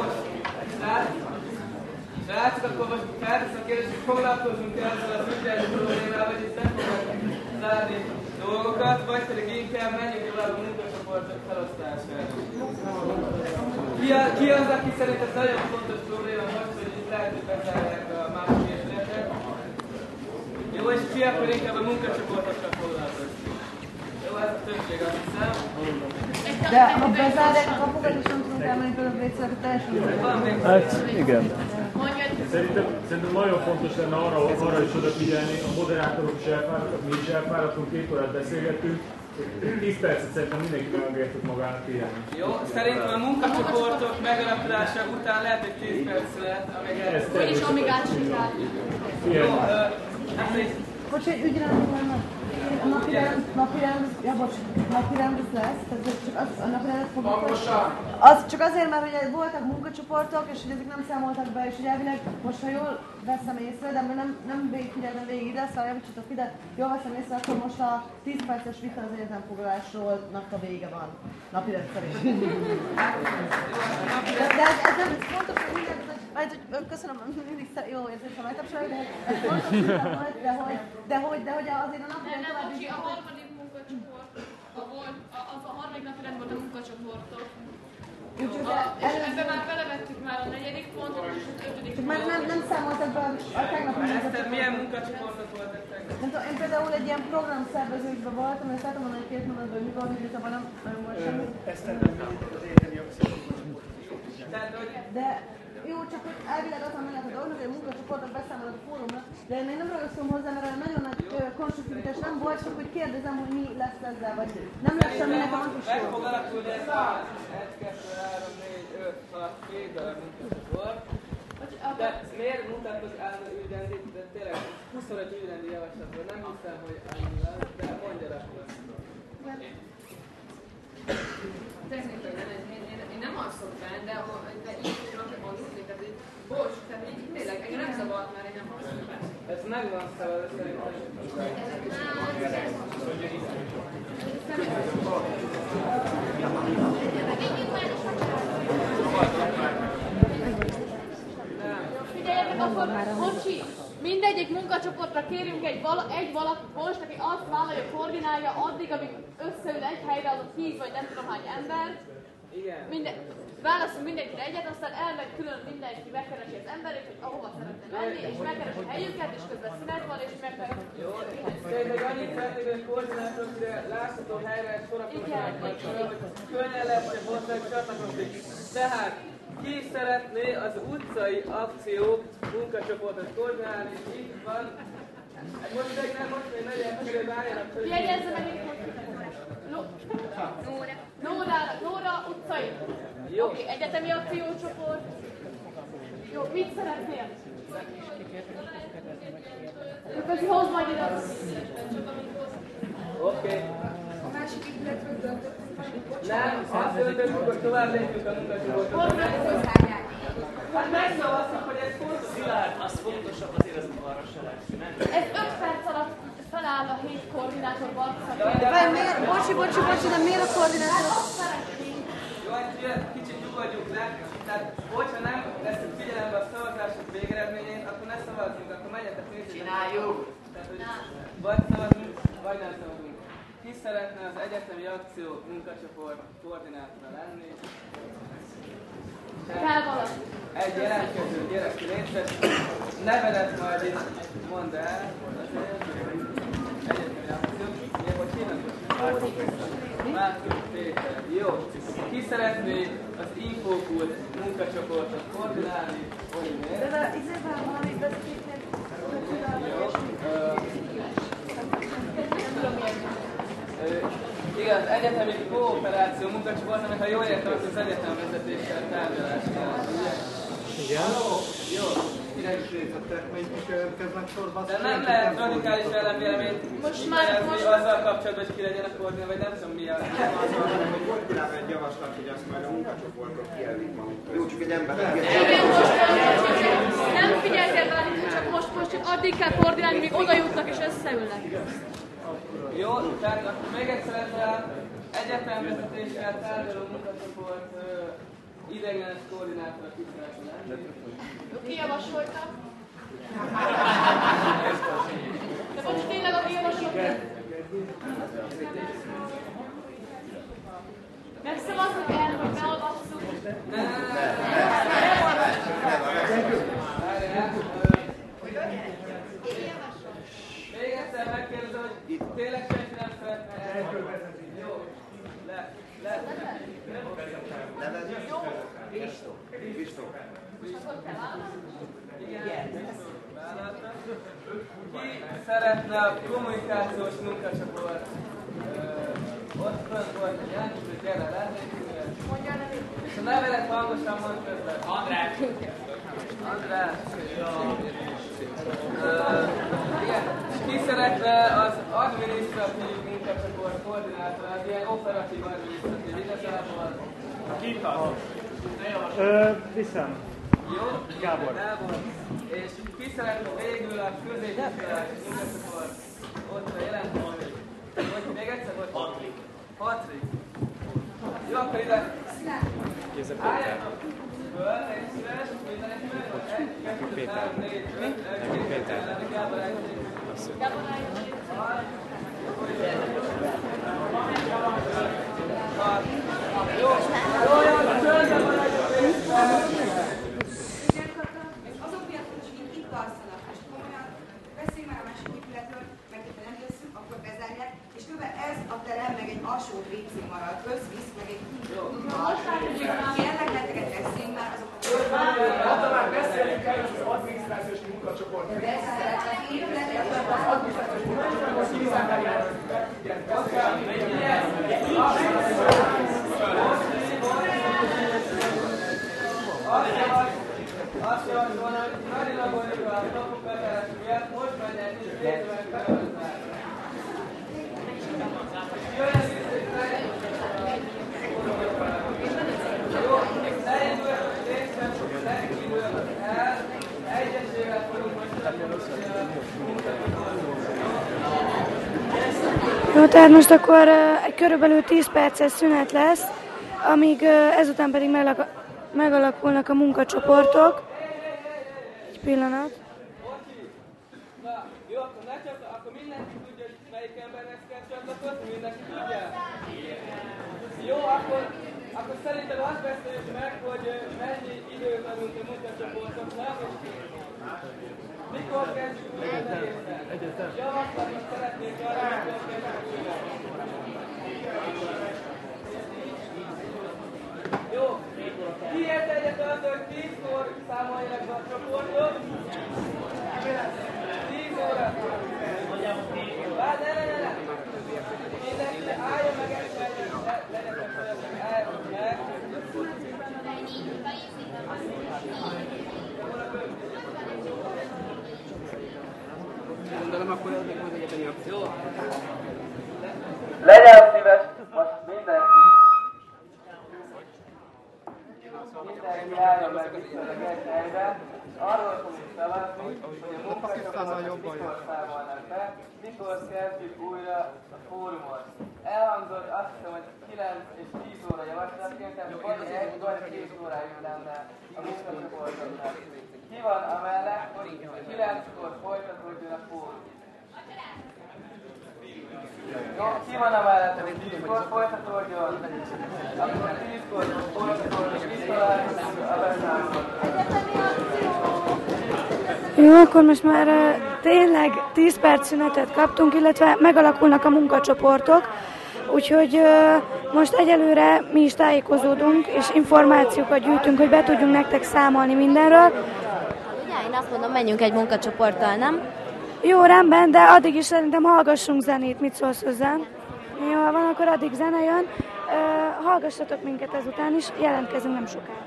srácok, akkor most feltesz a kérdés, hogy foglalkozunk ezzel az ügyelmi problémával, hogy itt nem fognak zárni dolgokat, vagy pedig inkább menjünk tovább a munkacsoportok felosztására. Ki, a, ki az, aki szerint ez nagyon fontos probléma most, hogy itt lehet, hogy bezárják a másik épületet? Jó, és ki akkor inkább a munkacsoportokkal foglalkozni? Jó, ez a többség, azt hiszem. De ha bezárják a kapukat, és nem tudunk elmenni például a vécére, akkor teljesen Hát, igen. Szerintem, szerintem nagyon fontos lenne arra, arra is odafigyelni, a moderátorok is elfáradtak, mi is elfáradtunk, két órát beszélgettünk, tíz percet szerintem mindenki megengedhet magának élni. Jó, szerintem a munkacsoportok megalakulása után lehet, hogy tíz perc lehet, amíg el... Úgyis amíg átsikál. Jó, hát egy bocs, egy ügyrendünk lenne. A napirend, napirend, ja bocs, napirend lesz, tehát csak az, a napirendet fogjuk... Az csak azért, mert ugye voltak munkacsoportok, és hogy ezek nem számoltak be, és ugye elvileg most, ha jól veszem észre, de nem, nem végigfigyeltem végig ide, szóval javítsatok ide, jól veszem észre, akkor most a tíz perces vita az egyetemfoglalásról a vége van, napirend szerint. De, de ez, ez nem, ez fontos, hogy mindent, hogy, majd, hogy köszönöm, mindig jó érzésem megtapsolni, de ez fontos, de hogy, de hogy, de hogy azért a napirend nem, bocsi, a harmadik munkacsoport, a volt, a, az a harmadik napirend volt a munkacsoportok. A, és ebben már belevettük már a negyedik pontot, és az ötödik pontot. Már nem, nem számoltak be a tegnapi munkacsoportot. Milyen munkacsoportok voltak tegnap? Nem tudom, én például egy ilyen programszervezőkben voltam, és látom mondani, hogy két mondatban, hogy mi volt, hogy abban nem nagyon volt semmi. Ezt nem az egyetemi De jó, csak hogy elvileg azon mellett a dolgnak, hogy a munkacsoportok beszámolnak a fórumra, de én még nem ragasztom hozzá, mert nagyon nagy konstruktivitás nem volt, csak hogy kérdezem, hogy mi lesz ezzel, vagy nem lesz semmi, nekem az is jó. Meg fog alakulni ez a egy, kettő, három, négy, öt, hat, két darab munkacsoport. De miért mutatod állni ügyrendit, de tényleg huszonöt ügyrendi javaslatból nem hiszem, hogy annyi lesz, de mondja rá. Technikai nem, én, én, én nem alszok benne, de, de így tudnak aludni, tehát így, bocs, tehát így tényleg, engem nem szabad, mert én nem alszok benne. Ez meg van szabad, ez szerintem. Figyeljetek, akkor, bocsi, mindegyik munkacsoportra kérjünk egy, vala, egy valaki most, aki azt vállalja, koordinálja addig, amíg összeül egy helyre az a tíz vagy nem tudom hány ember. Igen. Minden, válaszol mindenkire egyet, aztán elmegy külön mindenki, megkeresi az emberét, hogy ahova szeretne menni, és megkeresi a helyüket, és közben szünet van, és megkeresi. Jó, tényleg annyit szeretnék, hogy koordinátorok, hogy látható helyre és sorakoznak, hogy könnyen lesz, hogy hozzánk csatlakozik. Tehát ki szeretné az utcai akciók munkacsoportot koordinálni? Itt van. Most még nem, most még negyed, hogy álljanak. Jegyezze meg itt, hogy Nóra. Nóra, Nóra utcai. Oké, okay, egyetemi akciócsoport. Jó, mit szeretnél? Közi, hozd majd ide. Oké. A másik épületről döntöttünk meg, hogy bocsánat. Nem, azt döntöttük, hogy tovább lépjük a munkacsoportot. Hát megszavaztuk, hogy ez fontos. Szilárd, az fontosabb azért az arra se lesz, nem? Ez öt perc alatt feláll a hét koordinátor barca. Várj, miért? Bocsi, bocsi, bocsi, de miért a koordinátor? Jó, egy kicsit nyugodjuk le. Tehát, hogyha nem veszünk figyelembe a szavazások végeredményét, akkor ne szavazzunk, akkor menjetek nézni. Csináljuk! Tehát, hogy vagy szavazunk, vagy nem szavazunk. Ki szeretne az egyetemi akció munkacsoport koordinátora lenni? Kell valaki. Egy jelentkező, gyere ki részes. Nevedet majd itt mondd el. Egyetemi akció. Mi, hogy hívnak? Márton Péter. Jó. Ki szeretné az Infokult munkacsoportot koordinálni? Oliver. De de izében valami vezetésnél jó. Igen, az egyetemi kooperáció munkacsoport, amit ha jól értem, az az egyetemvezetéssel tárgyalás kell, ugye? Igen. Jó. Kilenc részletek, melyik következnek sorba. De nem lehet radikális ellenvéleményt most már most azzal kapcsolatban, hogy ki legyen a koordinál, vagy nem tudom mi a... hogy volt korábban egy javaslat, hogy azt majd a munkacsoportok kijelölik magukat. Jó, csak egy ember. Igen, most nem figyeltél rá, csak most, most csak addig kell koordinálni, míg oda jutnak és összeülnek. Jó, tehát akkor még egyszer ezzel egyetemvezetéssel tárgyaló munkacsoport ideiglenes koordinátora ki szeretne lenni. Ki javasolta? De most tényleg aki javasolta? Megszavazzuk el, hogy beolvasszuk. Ne, ne, még egyszer megkérdezem, hogy tényleg senki nem szeretne. Jó, le, le. Nevezzük? Vistó. Vistó. Igen. Ki szeretne a kommunikációs munkacsoport? Ott fönt volt egy jelentős, hogy gyere lenni. Mondja a nevét. És a nevelet hangosan mond közben. András. András. Igen. ki szeretne az adminisztratív munkacsoport koordinátora, az ilyen operatív adminisztratív, igazából. Kit az? Ö, viszem. Jó? Gábor. Gábor. És ki szeretne végül a középiskolás munkacsoport? Ott a jelentőség. Hogy még egyszer volt? Patrik. Patrik. Jó, akkor ide. Álljatok föl, egy szíves, mindenki meg. Egy, kettő, három, négy, öt, egy, Péter. Gábor álljatok. Gábor álljatok. Jó, jó, jó, csöndben maradjunk. Azok miatt, hogy így itt alszanak, és komolyan beszéljünk már a másik épületről, meg hogyha nem jösszük, akkor bezárják, és kb. Ez a terem meg egy alsó vécé marad, összvisz, meg egy kérlek leheteket beszéljünk már azok a Hát már beszélünk el az adminisztrációs munkacsoport. de ez az épületek, Az adminisztrációs munkacsoport kizárájára. Azt javaslom, hogy merilagoljuk a tapukat miatt, most menjen is végül felhozzá. Jöjjön Jó, szerintem részben szegülő el, egyesével fogunk most Jó, tehát most akkor uh, egy körülbelül tíz perces szünet lesz, amíg uh, ezután pedig meglak- megalakulnak a munkacsoportok. Egy pillanat. Na, jó, akkor ne csak, akkor mindenki tudja, hogy melyik embernek kell csatlakozni, mindenki tudja? Jó, akkor, akkor szerintem azt beszéljük meg, hogy mennyi időt adunk a munkacsoportoknak, és mikor kezdjük úgy az egészen. Javaslatot szeretnék arra, mikor kezdjük úgy. Jó, kiért egyet az, hogy tízkor számolják a csoportot? tíz óra. Várj, ne, ne, ne, ne. Mindenki álljon meg egyszer, legyetek fel, álljon meg. Gondolom, akkor ez még az egyetemi akció. Legyen szíves, most mindenki. Mindenki álljon meg viszonylag egy helyre, és arról fogunk szavazni, hogy a munkacsoportok mikor számolnak be, mikor kezdjük újra a fórumot. Elhangzott azt hiszem, hogy kilenc és tíz óra javaslatként, tehát vagy egy vagy két óráig lenne a munkacsoportoknak. Ki van amellett, hogy kilenckor folytatódjon a fórum? Jó, ki van amellett, hogy tízkor folytatódjon? Akkor tízkor folytatódjon, kitaláljuk a beszámolót. Jó, akkor most már uh, tényleg tíz perc szünetet kaptunk, illetve megalakulnak a munkacsoportok, úgyhogy uh, most egyelőre mi is tájékozódunk, és információkat gyűjtünk, hogy be tudjunk nektek számolni mindenről. Ugye, én azt mondom, menjünk egy munkacsoporttal, nem? Jó, rendben, de addig is szerintem hallgassunk zenét, mit szólsz hozzám? Jó, ha van, akkor addig zene jön. Uh, hallgassatok minket ezután is, jelentkezünk nem sokára.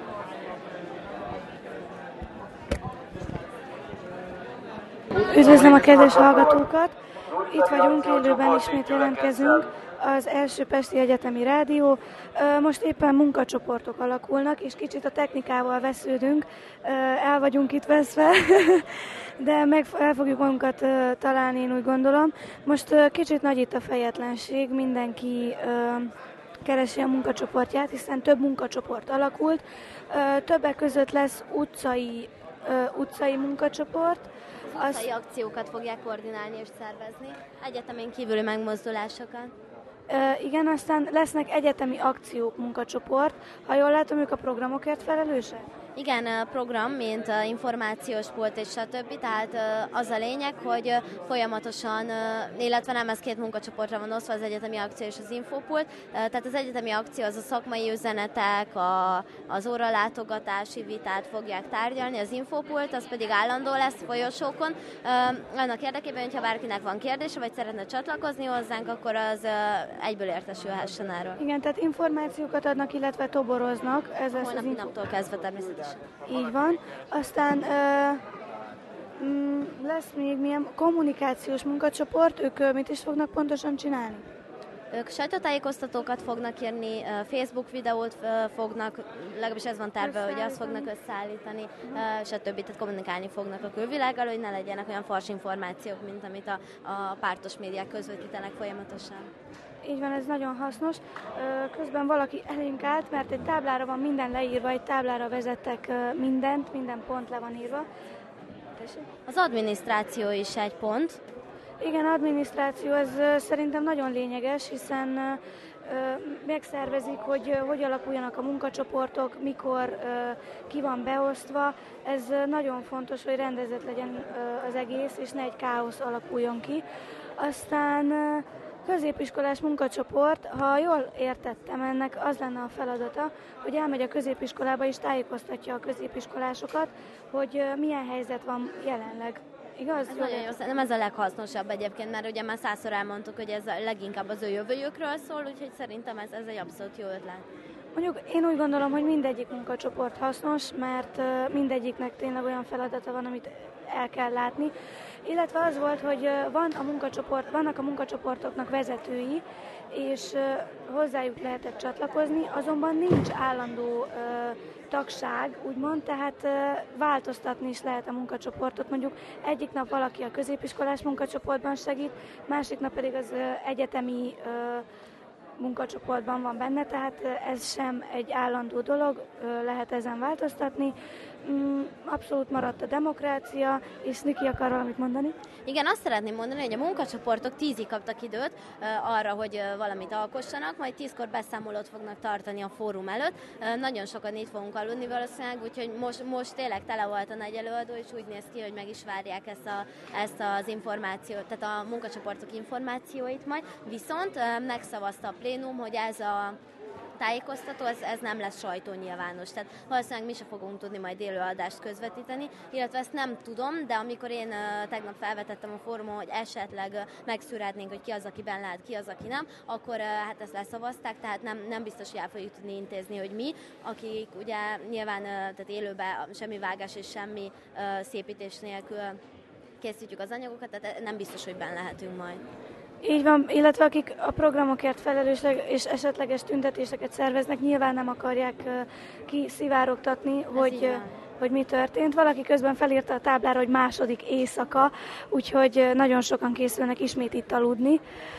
Üdvözlöm a kedves hallgatókat! Itt vagyunk, élőben ismét jelentkezünk, az első Pesti Egyetemi Rádió. Most éppen munkacsoportok alakulnak, és kicsit a technikával vesződünk, el vagyunk itt veszve, de meg el fogjuk magunkat találni, én úgy gondolom. Most kicsit nagy itt a fejetlenség, mindenki keresi a munkacsoportját, hiszen több munkacsoport alakult. Többek között lesz utcai, utcai munkacsoport. Az utcai akciókat fogják koordinálni és szervezni, egyetemen kívüli megmozdulásokat. Uh, igen, aztán lesznek egyetemi akciók munkacsoport. Ha jól látom, ők a programokért felelősek? Igen, a program, mint a információs pult és stb. Tehát az a lényeg, hogy folyamatosan, illetve nem ez két munkacsoportra van osztva, az egyetemi akció és az infopult. Tehát az egyetemi akció az a szakmai üzenetek, a, az óralátogatási vitát fogják tárgyalni, az infopult az pedig állandó lesz folyosókon. Annak érdekében, hogyha bárkinek van kérdése, vagy szeretne csatlakozni hozzánk, akkor az egyből értesülhessen erről. Igen, tehát információkat adnak, illetve toboroznak. Ez Holnapi naptól kezdve természetesen. Így van. Aztán uh, Mm, lesz még milyen kommunikációs munkacsoport, ők mit is fognak pontosan csinálni? Ők sajtótájékoztatókat fognak írni, Facebook videót fognak, legalábbis ez van terve, hogy azt fognak összeállítani, stb. Tehát kommunikálni fognak a külvilággal, hogy ne legyenek olyan fals információk, mint amit a, a pártos médiák közvetítenek folyamatosan. Így van, ez nagyon hasznos. Közben valaki elénk állt, mert egy táblára van minden leírva, egy táblára vezettek mindent, minden pont le van írva. Tessék? Az adminisztráció is egy pont. Igen, adminisztráció, ez szerintem nagyon lényeges, hiszen megszervezik, hogy hogy alakuljanak a munkacsoportok, mikor ki van beosztva. Ez nagyon fontos, hogy rendezett legyen az egész, és ne egy káosz alakuljon ki. Aztán középiskolás munkacsoport, ha jól értettem, ennek az lenne a feladata, hogy elmegy a középiskolába és tájékoztatja a középiskolásokat, hogy milyen helyzet van jelenleg. Igaz? Ez nagyon jó, szerintem ez a leghasznosabb egyébként, mert ugye már százszor elmondtuk, hogy ez leginkább az ő jövőjükről szól, úgyhogy szerintem ez, ez egy abszolút jó ötlet. Mondjuk én úgy gondolom, hogy mindegyik munkacsoport hasznos, mert mindegyiknek tényleg olyan feladata van, amit el kell látni. Illetve az volt, hogy van a munkacsoport, vannak a munkacsoportoknak vezetői, és hozzájuk lehetett csatlakozni, azonban nincs állandó tagság, úgymond, tehát változtatni is lehet a munkacsoportot. Mondjuk egyik nap valaki a középiskolás munkacsoportban segít, másik nap pedig az egyetemi munkacsoportban van benne, tehát ez sem egy állandó dolog, lehet ezen változtatni. Abszolút maradt a demokrácia, és Niki akar valamit mondani? Igen, azt szeretném mondani, hogy a munkacsoportok tízig kaptak időt uh, arra, hogy uh, valamit alkossanak, majd tízkor beszámolót fognak tartani a fórum előtt. Uh, nagyon sokan itt fogunk aludni valószínűleg, úgyhogy most, most tényleg tele volt a nagy előadó, és úgy néz ki, hogy meg is várják ezt, a, ezt az információt, tehát a munkacsoportok információit majd. Viszont uh, megszavazta a plénum, hogy ez a tájékoztató, ez, ez nem lesz sajtónyilvános. Tehát valószínűleg mi sem fogunk tudni majd élőadást közvetíteni, illetve ezt nem tudom, de amikor én uh, tegnap felvetettem a fórumon, hogy esetleg uh, megszűrhetnénk, hogy ki az, aki benne lehet, ki az, aki nem, akkor uh, hát ezt leszavazták, tehát nem, nem biztos, hogy el fogjuk tudni intézni, hogy mi, akik ugye nyilván uh, tehát élőben semmi vágás és semmi uh, szépítés nélkül készítjük az anyagokat, tehát nem biztos, hogy benne lehetünk majd. Így van, illetve akik a programokért felelősek és esetleges tüntetéseket szerveznek, nyilván nem akarják uh, kiszivárogtatni, hogy, uh, hogy mi történt. Valaki közben felírta a táblára, hogy második éjszaka, úgyhogy uh, nagyon sokan készülnek ismét itt aludni.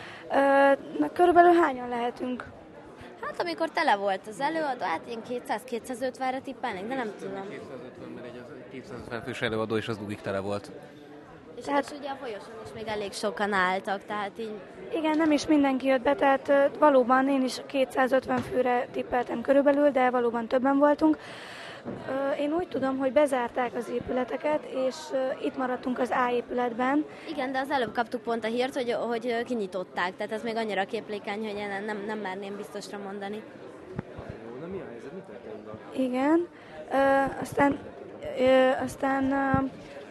Uh, körülbelül hányan lehetünk? Hát amikor tele volt az előadó, hát én kétszáz-kétszázötvenre tippelnék, de nem tudom. kétszázötven, mert egy kétszázötven fős előadó, és az dugig tele volt. És, tehát, és ugye a folyosón is még elég sokan álltak, tehát így... Igen, nem is mindenki jött be, tehát uh, valóban én is kétszázötven főre tippeltem körülbelül, de valóban többen voltunk. Uh, én úgy tudom, hogy bezárták az épületeket, és uh, itt maradtunk az A épületben. Igen, de az előbb kaptuk pont a hírt, hogy, hogy kinyitották, tehát ez még annyira képlékeny, hogy én nem, nem merném biztosra mondani. Na mi a helyzet? Mi történt? Igen, uh, aztán... Uh, aztán uh,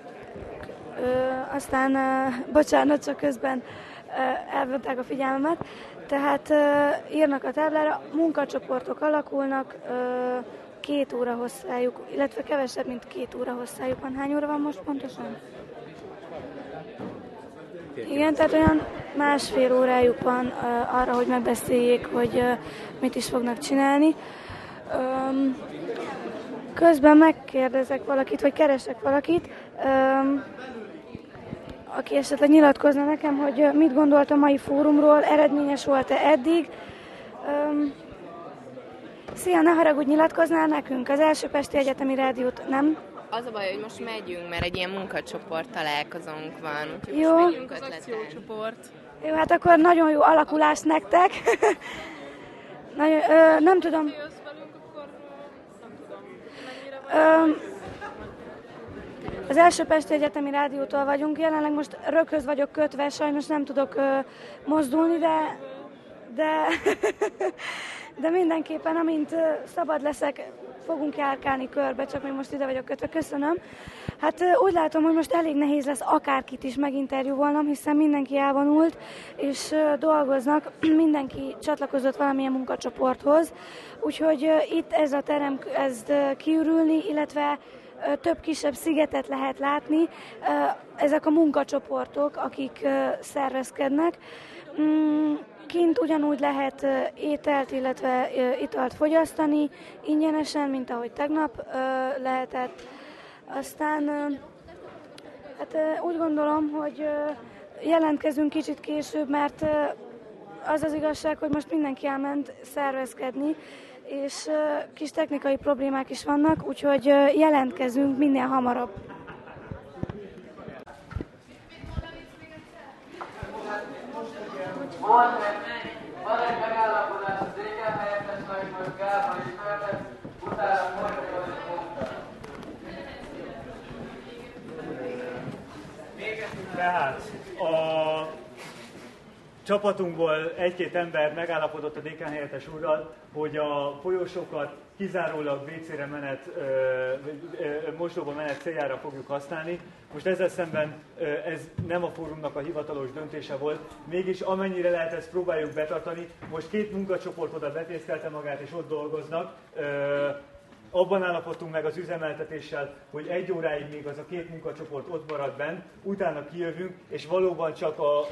Ö, aztán, ö, bocsánat, csak közben ö, elvonták a figyelmemet. Tehát ö, írnak a táblára, munkacsoportok alakulnak, ö, két óra hosszájuk, illetve kevesebb, mint két óra hosszájuk van. Hány óra van most pontosan? Igen, tehát olyan másfél órájuk van ö, arra, hogy megbeszéljék, hogy ö, mit is fognak csinálni. Ö, közben megkérdezek valakit, vagy keresek valakit, ö, aki esetleg nyilatkozna nekem, hogy mit gondolt a mai fórumról, eredményes volt-e eddig. Öm, szia, ne haragudj, nyilatkoznál nekünk? Az első Pesti Egyetemi Rádiót nem? Az a baj, hogy most megyünk, mert egy ilyen munkacsoport találkozónk van, úgyhogy jó. Most megyünk az akciócsoport. Jó, hát akkor nagyon jó alakulás nektek. nagyon, ö, nem tudom. Öm, Az első Pesti Egyetemi Rádiótól vagyunk, jelenleg most röghöz vagyok kötve, sajnos nem tudok ö, mozdulni, de, de, de mindenképpen, amint ö, szabad leszek, fogunk járkálni körbe, csak még most ide vagyok kötve. Köszönöm. Hát ö, úgy látom, hogy most elég nehéz lesz akárkit is meginterjúvolnom, hiszen mindenki elvonult, és ö, dolgoznak, mindenki csatlakozott valamilyen munkacsoporthoz, úgyhogy ö, itt ez a terem kezd ö, kiürülni, illetve több kisebb szigetet lehet látni. Ezek a munkacsoportok, akik szervezkednek. Kint ugyanúgy lehet ételt, illetve italt fogyasztani ingyenesen, mint ahogy tegnap lehetett. Aztán hát úgy gondolom, hogy jelentkezünk kicsit később, mert az az igazság, hogy most mindenki elment szervezkedni, és kis technikai problémák is vannak, úgyhogy jelentkezünk minél hamarabb. Van egy, van egy megállapodás a széken helyettesnek, hogy most Gábor is felvesz, utána folytatja a munka. Tehát a csapatunkból egy-két ember megállapodott a dékán helyettes úrral, hogy a folyosókat kizárólag vé cére menet, ö, ö, mosdóba menet céljára fogjuk használni. Most ezzel szemben ö, ez nem a fórumnak a hivatalos döntése volt, mégis amennyire lehet, ezt próbáljuk betartani. Most két munkacsoport oda betészkelte magát és ott dolgoznak. Ö, Abban állapodtunk meg az üzemeltetéssel, hogy egy óráig még az a két munkacsoport ott marad benn, utána kijövünk, és valóban csak a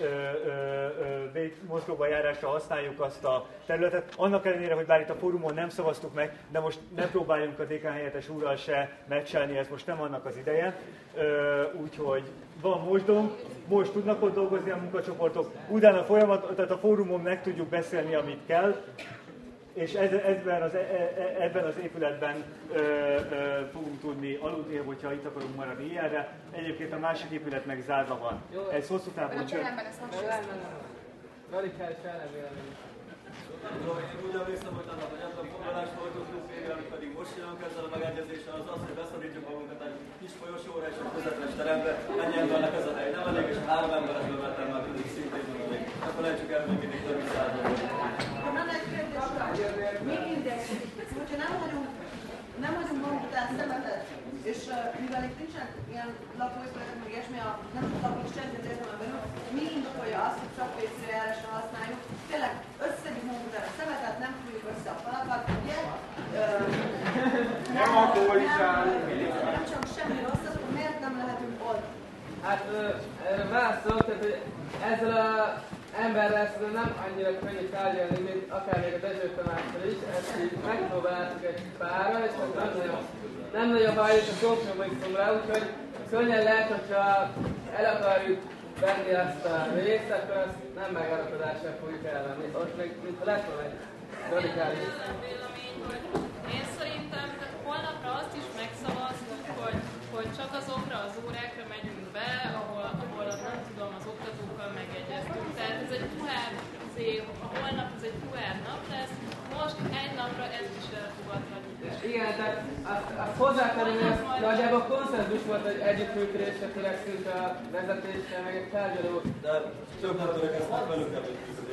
mozgóba járásra használjuk azt a területet. Annak ellenére, hogy bár itt a fórumon nem szavaztuk meg, de most ne próbáljunk a dékán helyettes úrral se meccselni, ez most nem annak az ideje. Úgyhogy van mosdónk, most tudnak ott dolgozni a munkacsoportok, utána folyamat, tehát a fórumon meg tudjuk beszélni, amit kell, és ez, ebben, az, ebben az épületben ö, ö, fogunk tudni aludni, hogyha itt akarunk maradni ilyenre. Egyébként a másik épület meg zárva van. Ez hosszú távon csak... Radikális ellenvélemény. Én úgy emlékszem, hogy annak a gyakran foglalást folytatunk végre, amit pedig most jönünk ezzel a megegyezéssel, az az, hogy beszorítjuk magunkat egy kis folyosóra és egy közepes terembe. Ennyi embernek ez a hely nem elég, és három emberekből vettem már tudjuk szintén elég. Ne felejtsük el, hogy mindig több mint százal vagyunk. Van egy kérdés, mi mindegy, hogyha nem vagyunk, nem vagyunk magunk után szemetet, és uh, mivel itt nincsen ilyen lakóépületek, meg ilyesmi, a nem lakós csendben értelemben belül, mi indokolja azt, hogy csak vé cére járásra használjuk. Tényleg összeszedjük magunk után a szemetet, nem fújjuk össze a falakat, ugye? Uh, nem alkoholizálunk. Nem csak semmi rosszat, akkor miért nem lehetünk ott? Hát erre válaszolok, tehát hogy ezzel az emberrel szerintem nem annyira könnyű tárgyalni, mint akár még a Dezső Tamással is. Ezt így megpróbáltuk egy párra, és hát nem nagyon, nem nagyon hajlik a kompromisszumra, úgyhogy könnyen lehet, hogyha el akarjuk venni azt a részt, akkor azt nem megállapodással fogjuk elvenni. Ott még, mintha lett volna egy radikális. Én szerintem holnapra azt is megszavaztuk, hogy, hogy csak azokra az órákra megyünk be, ahol, ahol nem tudom, az oktatókkal megegyeztünk. Tehát ez egy puhár, a holnap ez egy puhár nap lesz, most egy napra ezt is elfogadhatjuk. Igen, tehát azt, azt hozzátenni, hogy ez nagyjából konszenzus volt, hogy együttműködésre törekszünk a vezetéssel, meg egy tárgyaló. De több nem törekszünk velük együttműködésre.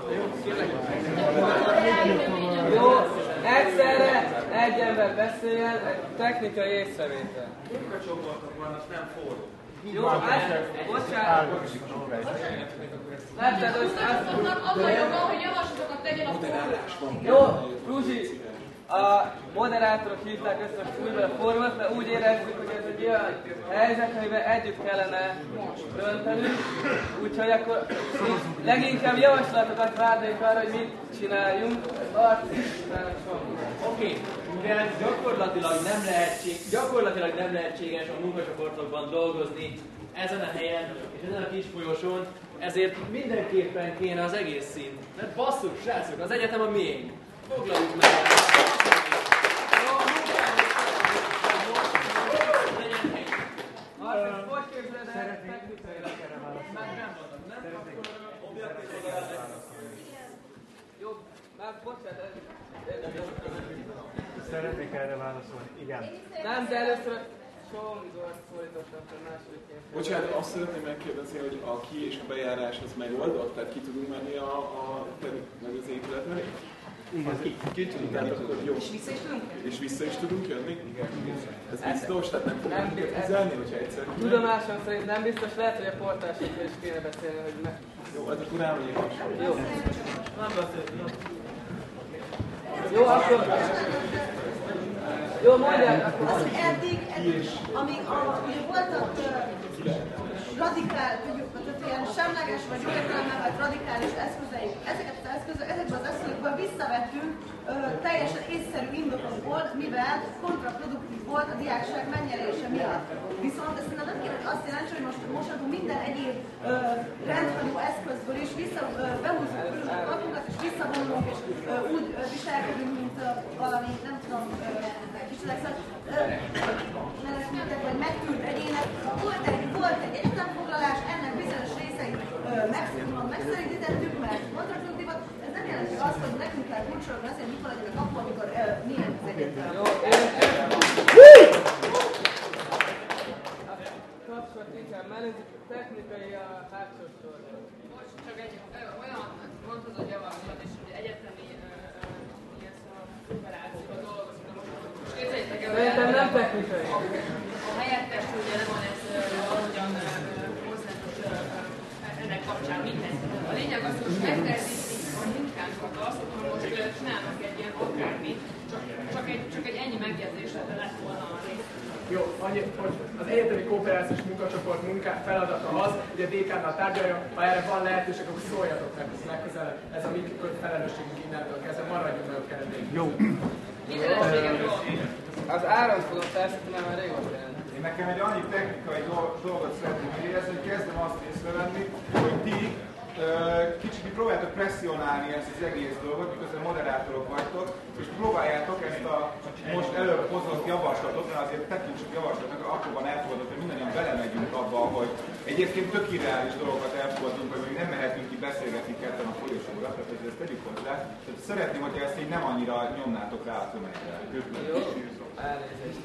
Jó, egyszerre egy ember beszéljen, egy technikai észrevétel. Munkacsoportok vannak, nem fórum. Jó, hát, bocsánat. Látod, hogy az a joga, hogy javaslatokat tegyen a fórumon. Jó, Ruzsi, a moderátorok hívták össze most újra a fórumot, mert úgy érezzük, hogy ez egy olyan helyzet, amiben együtt kellene döntenünk. Úgyhogy akkor leginkább javaslatokat várnék arra, hogy mit csináljunk. Oké, mivel gyakorlatilag nem, lehetség, gyakorlatilag nem lehetséges a munkacsoportokban dolgozni ezen a helyen és ezen a kis folyosón, ezért mindenképpen kéne az egész szín. Mert basszuk, srácok, az egyetem a miénk. Foglaljuk meg! Szeretnék erre válaszolni. Igen. Nem, de először a Csongort szólítottam a másodikként. Bocsánat, azt szeretném megkérdezni, hogy a ki- és a bejárás az megoldott? Tehát ki tudunk menni a, a meg az épület mellé? Igen. Ki, ki tudunk menni, akkor jó. És vissza is tudunk jönni? És vissza is tudunk jönni? Igen. Ez biztos, tehát nem fogunk kritizálni, hogyha egyszer kimegy? Tudomásom szerint nem biztos, lehet, hogy a portásokkal is kéne beszélni, hogy meg... Jó, az akkor rámegyek hasonló. Jó. Nem beszélünk. Jó, akkor... Jó, mondják akkor. Az, hogy eddig, eddig amíg a, ugye voltak uh, radikál, tudjuk, tehát ilyen semleges vagy jó értelemben vagy radikális eszközeink, ezeket az eszközök, ezekben az eszközökben visszavettünk uh, teljesen észszerű indokokból, mivel kontraproduktív volt a diákság megnyerése miatt. Viszont ezt nem kéne azt jelenti, hogy most mostantól minden egyéb uh, rendhagyó eszközből is vissza, uh, behúzzuk körül a kapunkat, és visszavonulunk, és uh, úgy uh, viselkedünk, mint uh, valami, nem tudom, uh, kicsileg, szóval nevezmények, vagy megtűrt egyének. Volt egy, volt egy egyetemfoglalás, ennek bizonyos részeit uh, megszerítettük, mert kontraproduktívat. Ez nem jelenti azt, hogy nekünk kell kulcsolni azért, hogy mikor legyen a kapu, amikor uh, milyen az egyetem. Kapcsolat inkább menni, technikai a hátsó sor. Most csak egy olyan mondtad, hogy javaslat, és hogy egyetemi ilyen szóval operációban dolgozunk. Most képzeljétek el, Szerintem nem technikai. A helyettes ugye nem van ez ahogyan hozzátok ennek kapcsán mindenki. A lényeg az, hogy megtervezik a munkánkat azt, hogy most csinálnak egy ilyen akármit, csak, csak, egy, csak egy ennyi megjegyzésre lett volna a rész. Jó, annyi, hogy az egyetemi kooperációs munkacsoport munká feladata az, hogy a dé ká-nál tárgyaljon, ha erre van lehetőség, akkor szóljatok meg legközelebb. Ez a mi felelősségünk innentől kezdve, maradjunk meg a keretében. Jó. Az áron fogom társadni, mert már régóta jelent. Én nekem egy annyi technikai dolgot szeretném érezni, hogy kezdem azt észrevenni, hogy ti kicsit próbáljátok presszionálni ezt az egész dolgot, miközben moderátorok vagytok, és próbáljátok ezt a most előbb hozott javaslatot, mert azért tekintsük javaslatnak, akkor van elfogadott, hogy mindannyian belemegyünk abba, hogy egyébként tök irreális dolgokat elfogadunk, hogy még nem mehetünk ki beszélgetni ketten a folyosóra, tehát hogy ezt tegyük hozzá. Tehát szeretném, hogyha ezt így nem annyira nyomnátok rá a tömegre. Jó, elnézést.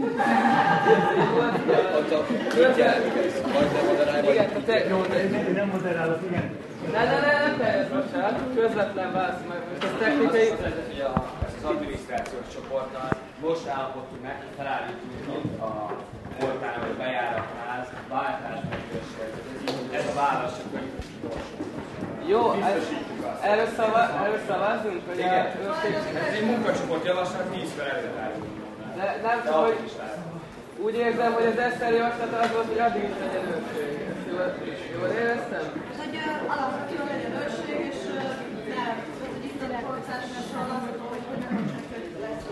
Mit jelent ez? Vagy nem moderálj, vagy... Igen, te... Jó, nem moderálok, igen. Ne, ne, ne, nem teljes, bocsánat. Közvetlen válasz, mert ez technikai... Az adminisztrációs csoportnal most állapodtunk meg, hogy felállítunk a portán, vagy bejáratnál váltás megkösség. Ez a válasz, csak hogy jó, erről szavazzunk, hogy igen, a... ez egy munkacsoport javaslat, tízkor előtt állunk. De nem csak, hogy úgy érzem, hogy az Eszter javaslata az volt, hogy addig is legyen őrség. Jól éreztem? Hogy alapvetően legyen őrség, és ne, hogy itt a korcás, mert hallgató, hogy hogy nem csak hogy lesz.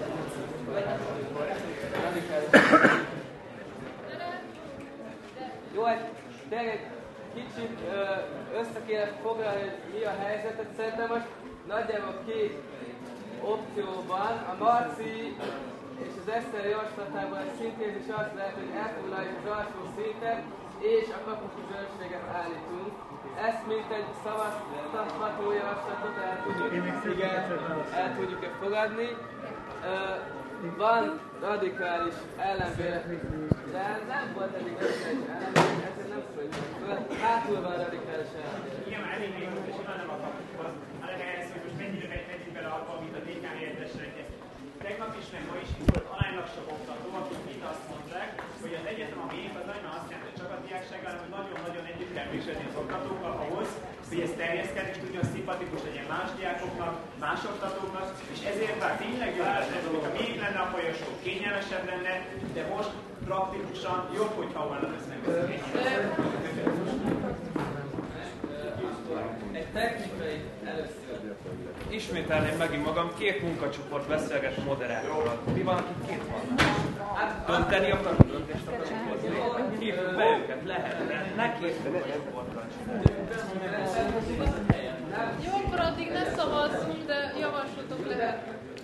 Jó, egy, tényleg egy kicsit össze kéne foglalni, hogy mi a helyzetet. Szerintem most nagyjából két opció van. A Marci és az Eszter javaslatában egy szintézis az lehet, hogy elfoglaljuk az alsó szintet, és a kapus őrséget állítunk. Ezt mint egy szavaztatható javaslatot el tudjuk, igen, el tudjuk-e fogadni. Van radikális ellenvélemény, de nem volt eddig összegy ellenvélemény, ezért nem szóljuk. Hátul van radikális ellenvélemény. Igen, elég még most, és nem a kapushoz. A legalább hogy most mennyire megyünk bele abba, amit a dé ká értesre egyeztünk. Tegnap is, meg ma is itt volt aránylag sok oktató, akik itt azt mondták, hogy az egyetem a miénk az nagyon azt jelenti, hogy csak a diáksággal, hanem hogy nagyon-nagyon együtt kell működni az oktatókkal ahhoz, hogy ez terjeszkedni és tudjon szimpatikus legyen más diákoknak, más oktatóknak, és ezért bár tényleg jó lenne, hogy a miénk lenne a folyosó, kényelmesebb lenne, de most praktikusan jobb, hogyha holnap ezt megbeszéljük. Egy technikai először. Ismételném megint magam, két munkacsoport beszélget a moderátorral. Mi van, akik két van? Hát dönteni akarunk, döntést akarunk hozni. Hívjuk be őket, lehet, de ne két munkacsoportral csináljuk. Jó, akkor addig ne szavazzunk, de javaslatok lehet.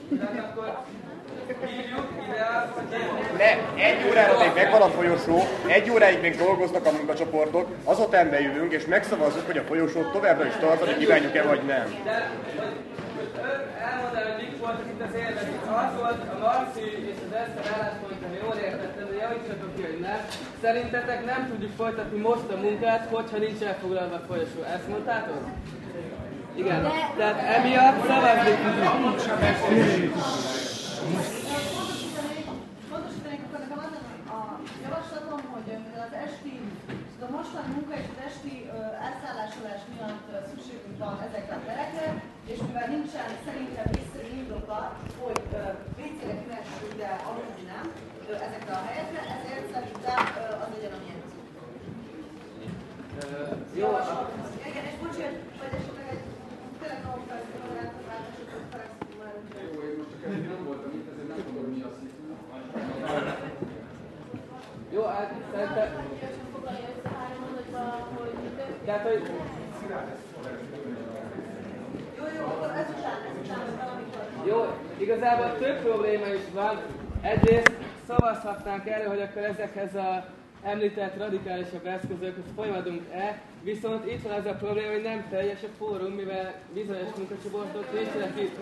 Ne, egy órára még megvan a folyosó, egy óráig még dolgoznak a munkacsoportok, azután bejövünk és megszavazzuk, hogy a folyosót továbbra is tartani kívánjuk-e vagy nem. De, elmondanám, hogy mik voltak itt az érvek. Az volt a Marci és az Eszter álláspontja, ha jól értettem, de javítsatok ki, hogy nem. Szerintetek nem tudjuk folytatni most a munkát, hogyha nincs elfoglalva a folyosó. Ezt mondtátok? Igen. De... Tehát emiatt szavazni tudjuk. Pontosítanék, akkor nekem az a javaslatom, hogy az esti, a mostani munka és az esti elszállásolás miatt szükségünk van ezekre a terekre, és mivel nincsen szerintem észszerű indoka, hogy vé cére kivessük ide a ezekre a helyekre, ezért szerintem az legyen, ami elhangzik. Jó. Igen, és bocsánat, vagy esetleg egy tényleg nagyon felszínű változásokat felszínű már. Jó, én most csak eddig nem voltam itt, ezért nem tudom, mi az itt. Jó, hát szerintem... Tehát, hogy... Jó, jó, akkor ezután, ezután valamikor. Jó, igazából több probléma is van. Egyrészt szavazhatnánk erről, hogy akkor ezekhez a említett radikálisabb eszközökhez folyamodunk-e, viszont itt van az a probléma, hogy nem teljes a fórum, mivel bizonyos munkacsoportok nincsenek itt.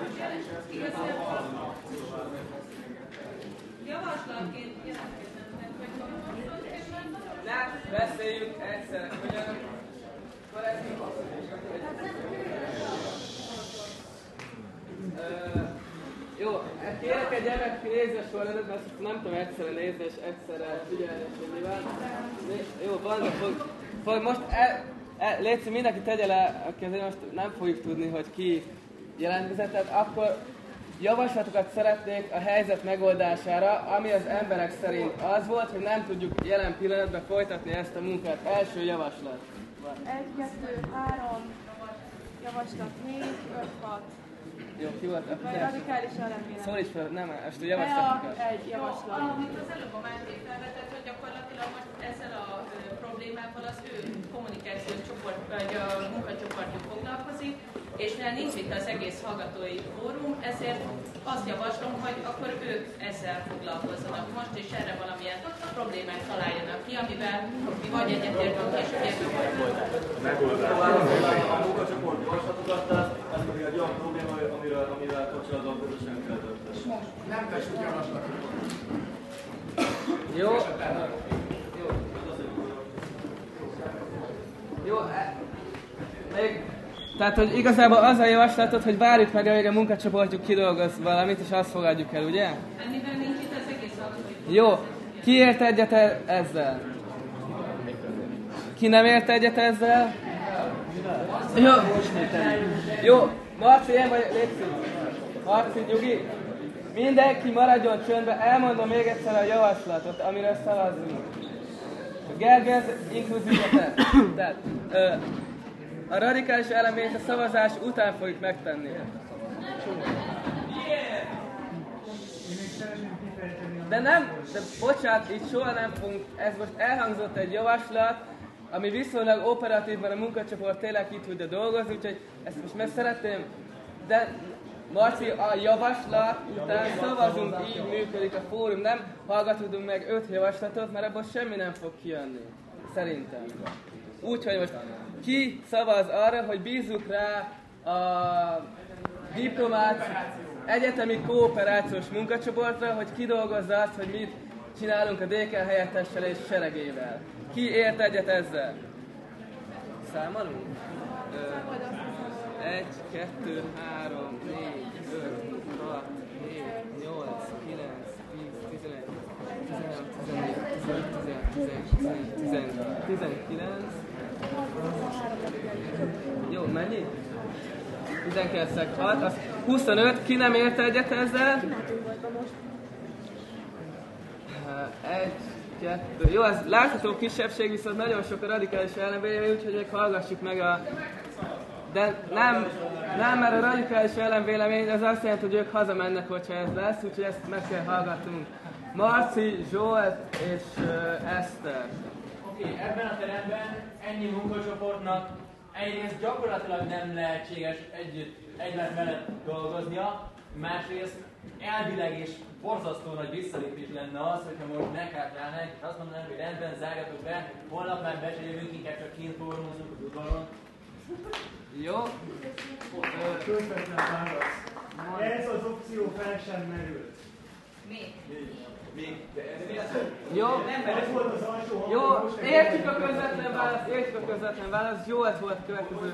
Javaslatként jelentkeznek, hogy Ne, beszéljünk egyszer, ugyan... Jó, kérek egy emek nézve sorrendet, mert ezt nem tudom egyszerre nézni és egyszerre figyelni, és nyilván. Jó, van, de fog, fog most el, el, légy mindenki tegye le, aki azért most nem fogjuk tudni, hogy ki jelentkezett, tehát akkor javaslatokat szeretnék a helyzet megoldására, ami az emberek szerint az volt, hogy nem tudjuk jelen pillanatban folytatni ezt a munkát. Első javaslat. Egy, kettő, három, javaslat négy, öt, hat. Jó, ki volt? Vagy radikális ellenvélemény. Szólíts fel, nem, ezt a javaslatokat. Egy javaslat. Amit az előbb a Máté felvetett, hogy gyakorlatilag most ezzel a ö, problémával az ő kommunikációs csoport, vagy a munkacsoportjuk foglalkozik, és mivel nincs itt az egész hallgatói fórum, ezért azt javaslom, hogy akkor ők ezzel foglalkozzanak most, és erre valamilyen problémát találjanak ki, amivel mi vagy egyetértünk, és egyébként A munkacsoport javaslatokat tesz, ez pedig egy olyan probléma, amivel, amivel kapcsolatban közösen kell dönteni. Nem tessük javaslatokat. Jó. Jó. Még, tehát, hogy igazából az a javaslatot, hogy várjuk meg, amíg a munkacsoportjuk kidolgoz valamit, és azt fogadjuk el, ugye? Mivel nincs itt az egész alapvető. Jó. Ki ért egyet ezzel? Ki nem ért egyet ezzel? Jó. Jó. Marci, én vagy... Marci, nyugi. Mindenki maradjon csöndbe, elmondom még egyszer a javaslatot, amiről szavazzunk. Gergely, ez inkluzívetet. Tehát, ö, a radikális eleményt a szavazás után fogjuk megtenni. De nem, de bocsánat, itt soha nem fogunk, ez most elhangzott egy javaslat, ami viszonylag operatívban a munkacsoport tényleg itt tudja dolgozni, úgyhogy ezt most meg szeretném, de Marci, a javaslat után szavazunk, így működik a fórum, nem hallgatunk meg öt javaslatot, mert ebből semmi nem fog kijönni, szerintem. Úgyhogy most ki szavaz arra, hogy bízzuk rá a diplomát egyetemi kooperációs munkacsoportra, hogy kidolgozza azt, hogy mit csinálunk a dé ká helyettessel és seregével. Ki ért egyet ezzel? Számolunk? Egy, kettő, három, négy, öt, hat, hét, nyolc, kilenc, tíz, tizenegy, tizenhat, tizennégy, tizenöt, tizenhat, tizenkilenc. Jó, mennyi? tizenkettő, hat, az huszonöt, ki nem ért egyet ezzel? Egy, kettő, jó, ez látható kisebbség, viszont nagyon sok a radikális ellenvélemény, úgyhogy hallgassuk meg a... De nem, nem, mert a radikális ellenvélemény az azt jelenti, hogy ők hazamennek, hogyha ez lesz, úgyhogy ezt meg kell hallgatnunk. Marci, Zsolt és uh, Eszter. Oké, okay, ebben a teremben ennyi munkacsoportnak egyrészt gyakorlatilag nem lehetséges együtt, egymás mellett dolgoznia, másrészt elvileg és borzasztó nagy visszalépés lenne az, hogyha most meghátrálnánk, és azt mondanánk, hogy rendben, zárjatok be, holnap már besejövünk, inkább csak kint fórumozunk az udvaron. Jó. Közvetlen válasz. Ez az opció fel sem merült. Mi? Mi? Jó. Ez volt az alsó hang. Jó, értjük a közvetlen választ, értjük a közvetlen választ. Jó, ez volt a következő.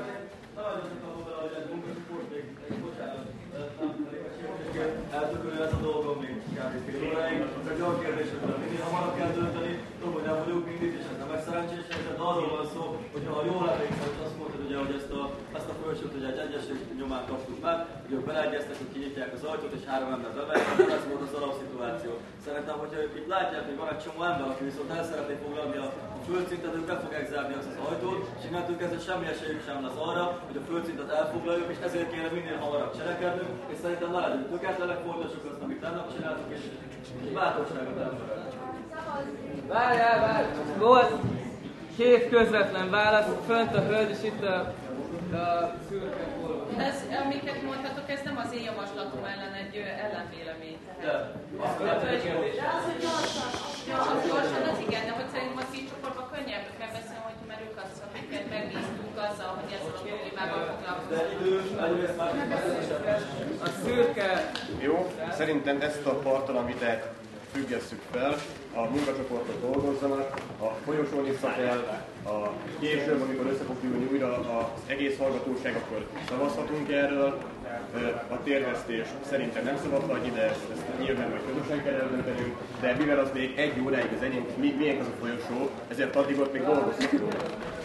Eltökölő ez a dolgom még kb. Fél óráig. Csak olyan kérdés, hogy minél hamarabb kell dönteni. Tudom, hogy nem vagyunk mindig, és ez nem egy szerencsés helyzet, de arról van szó, hogy ha jól emlékszem, hogy azt mondtad, hogy ugye, hogy ezt a, ezt a folyosót ugye egy egyesség nyomán kaptuk meg, hogy ők beleegyeztek, hogy kinyitják az ajtót, és három ember bemegy, ez volt az alapszituáció. Szerintem, hogyha ők itt látják, hogy van egy csomó ember, aki viszont el szeretné foglalni a földszintet, ők be fogják zárni azt az ajtót, és innentől kezdve semmi esélyük sem lesz arra, hogy a földszintet elfoglaljuk, és ezért kéne minél hamarabb cselekednünk, és szerintem ne legyünk tökéletlenek, folytassuk azt, amit tegnap csináltuk, és bátorságot elfogadjuk. Várjál, várjál! Volt két közvetlen válasz, fönt a hölgy, és itt a, a szürke forró. Ez, amiket mondhatok, ez nem az én javaslatom ellen egy ellenvélemény. De, azt lehet, hogy kérdés. De az, hogy gyorsan, gyorsan, gyorsan, az igen, de hogy szerintem a szín csoportban könnyebb kell beszélni, hogy mert ők azt, amiket megbíztunk azzal, hogy ezzel a problémával foglalkozunk. De idős, egyrészt már a szürke. Jó, szerintem ezt a partalan vitát függesszük fel, a munkacsoportok dolgozzanak, a folyosón vissza kell, a később, amikor össze fog ülni újra az egész hallgatóság, akkor szavazhatunk erről. A térvesztés szerintem nem szabad ide, ezt, ezt nyilván majd közösen kell eldöntenünk, de mivel az még egy óráig az enyém, mi, milyen az a folyosó, ezért addig ott még dolgozni tudunk.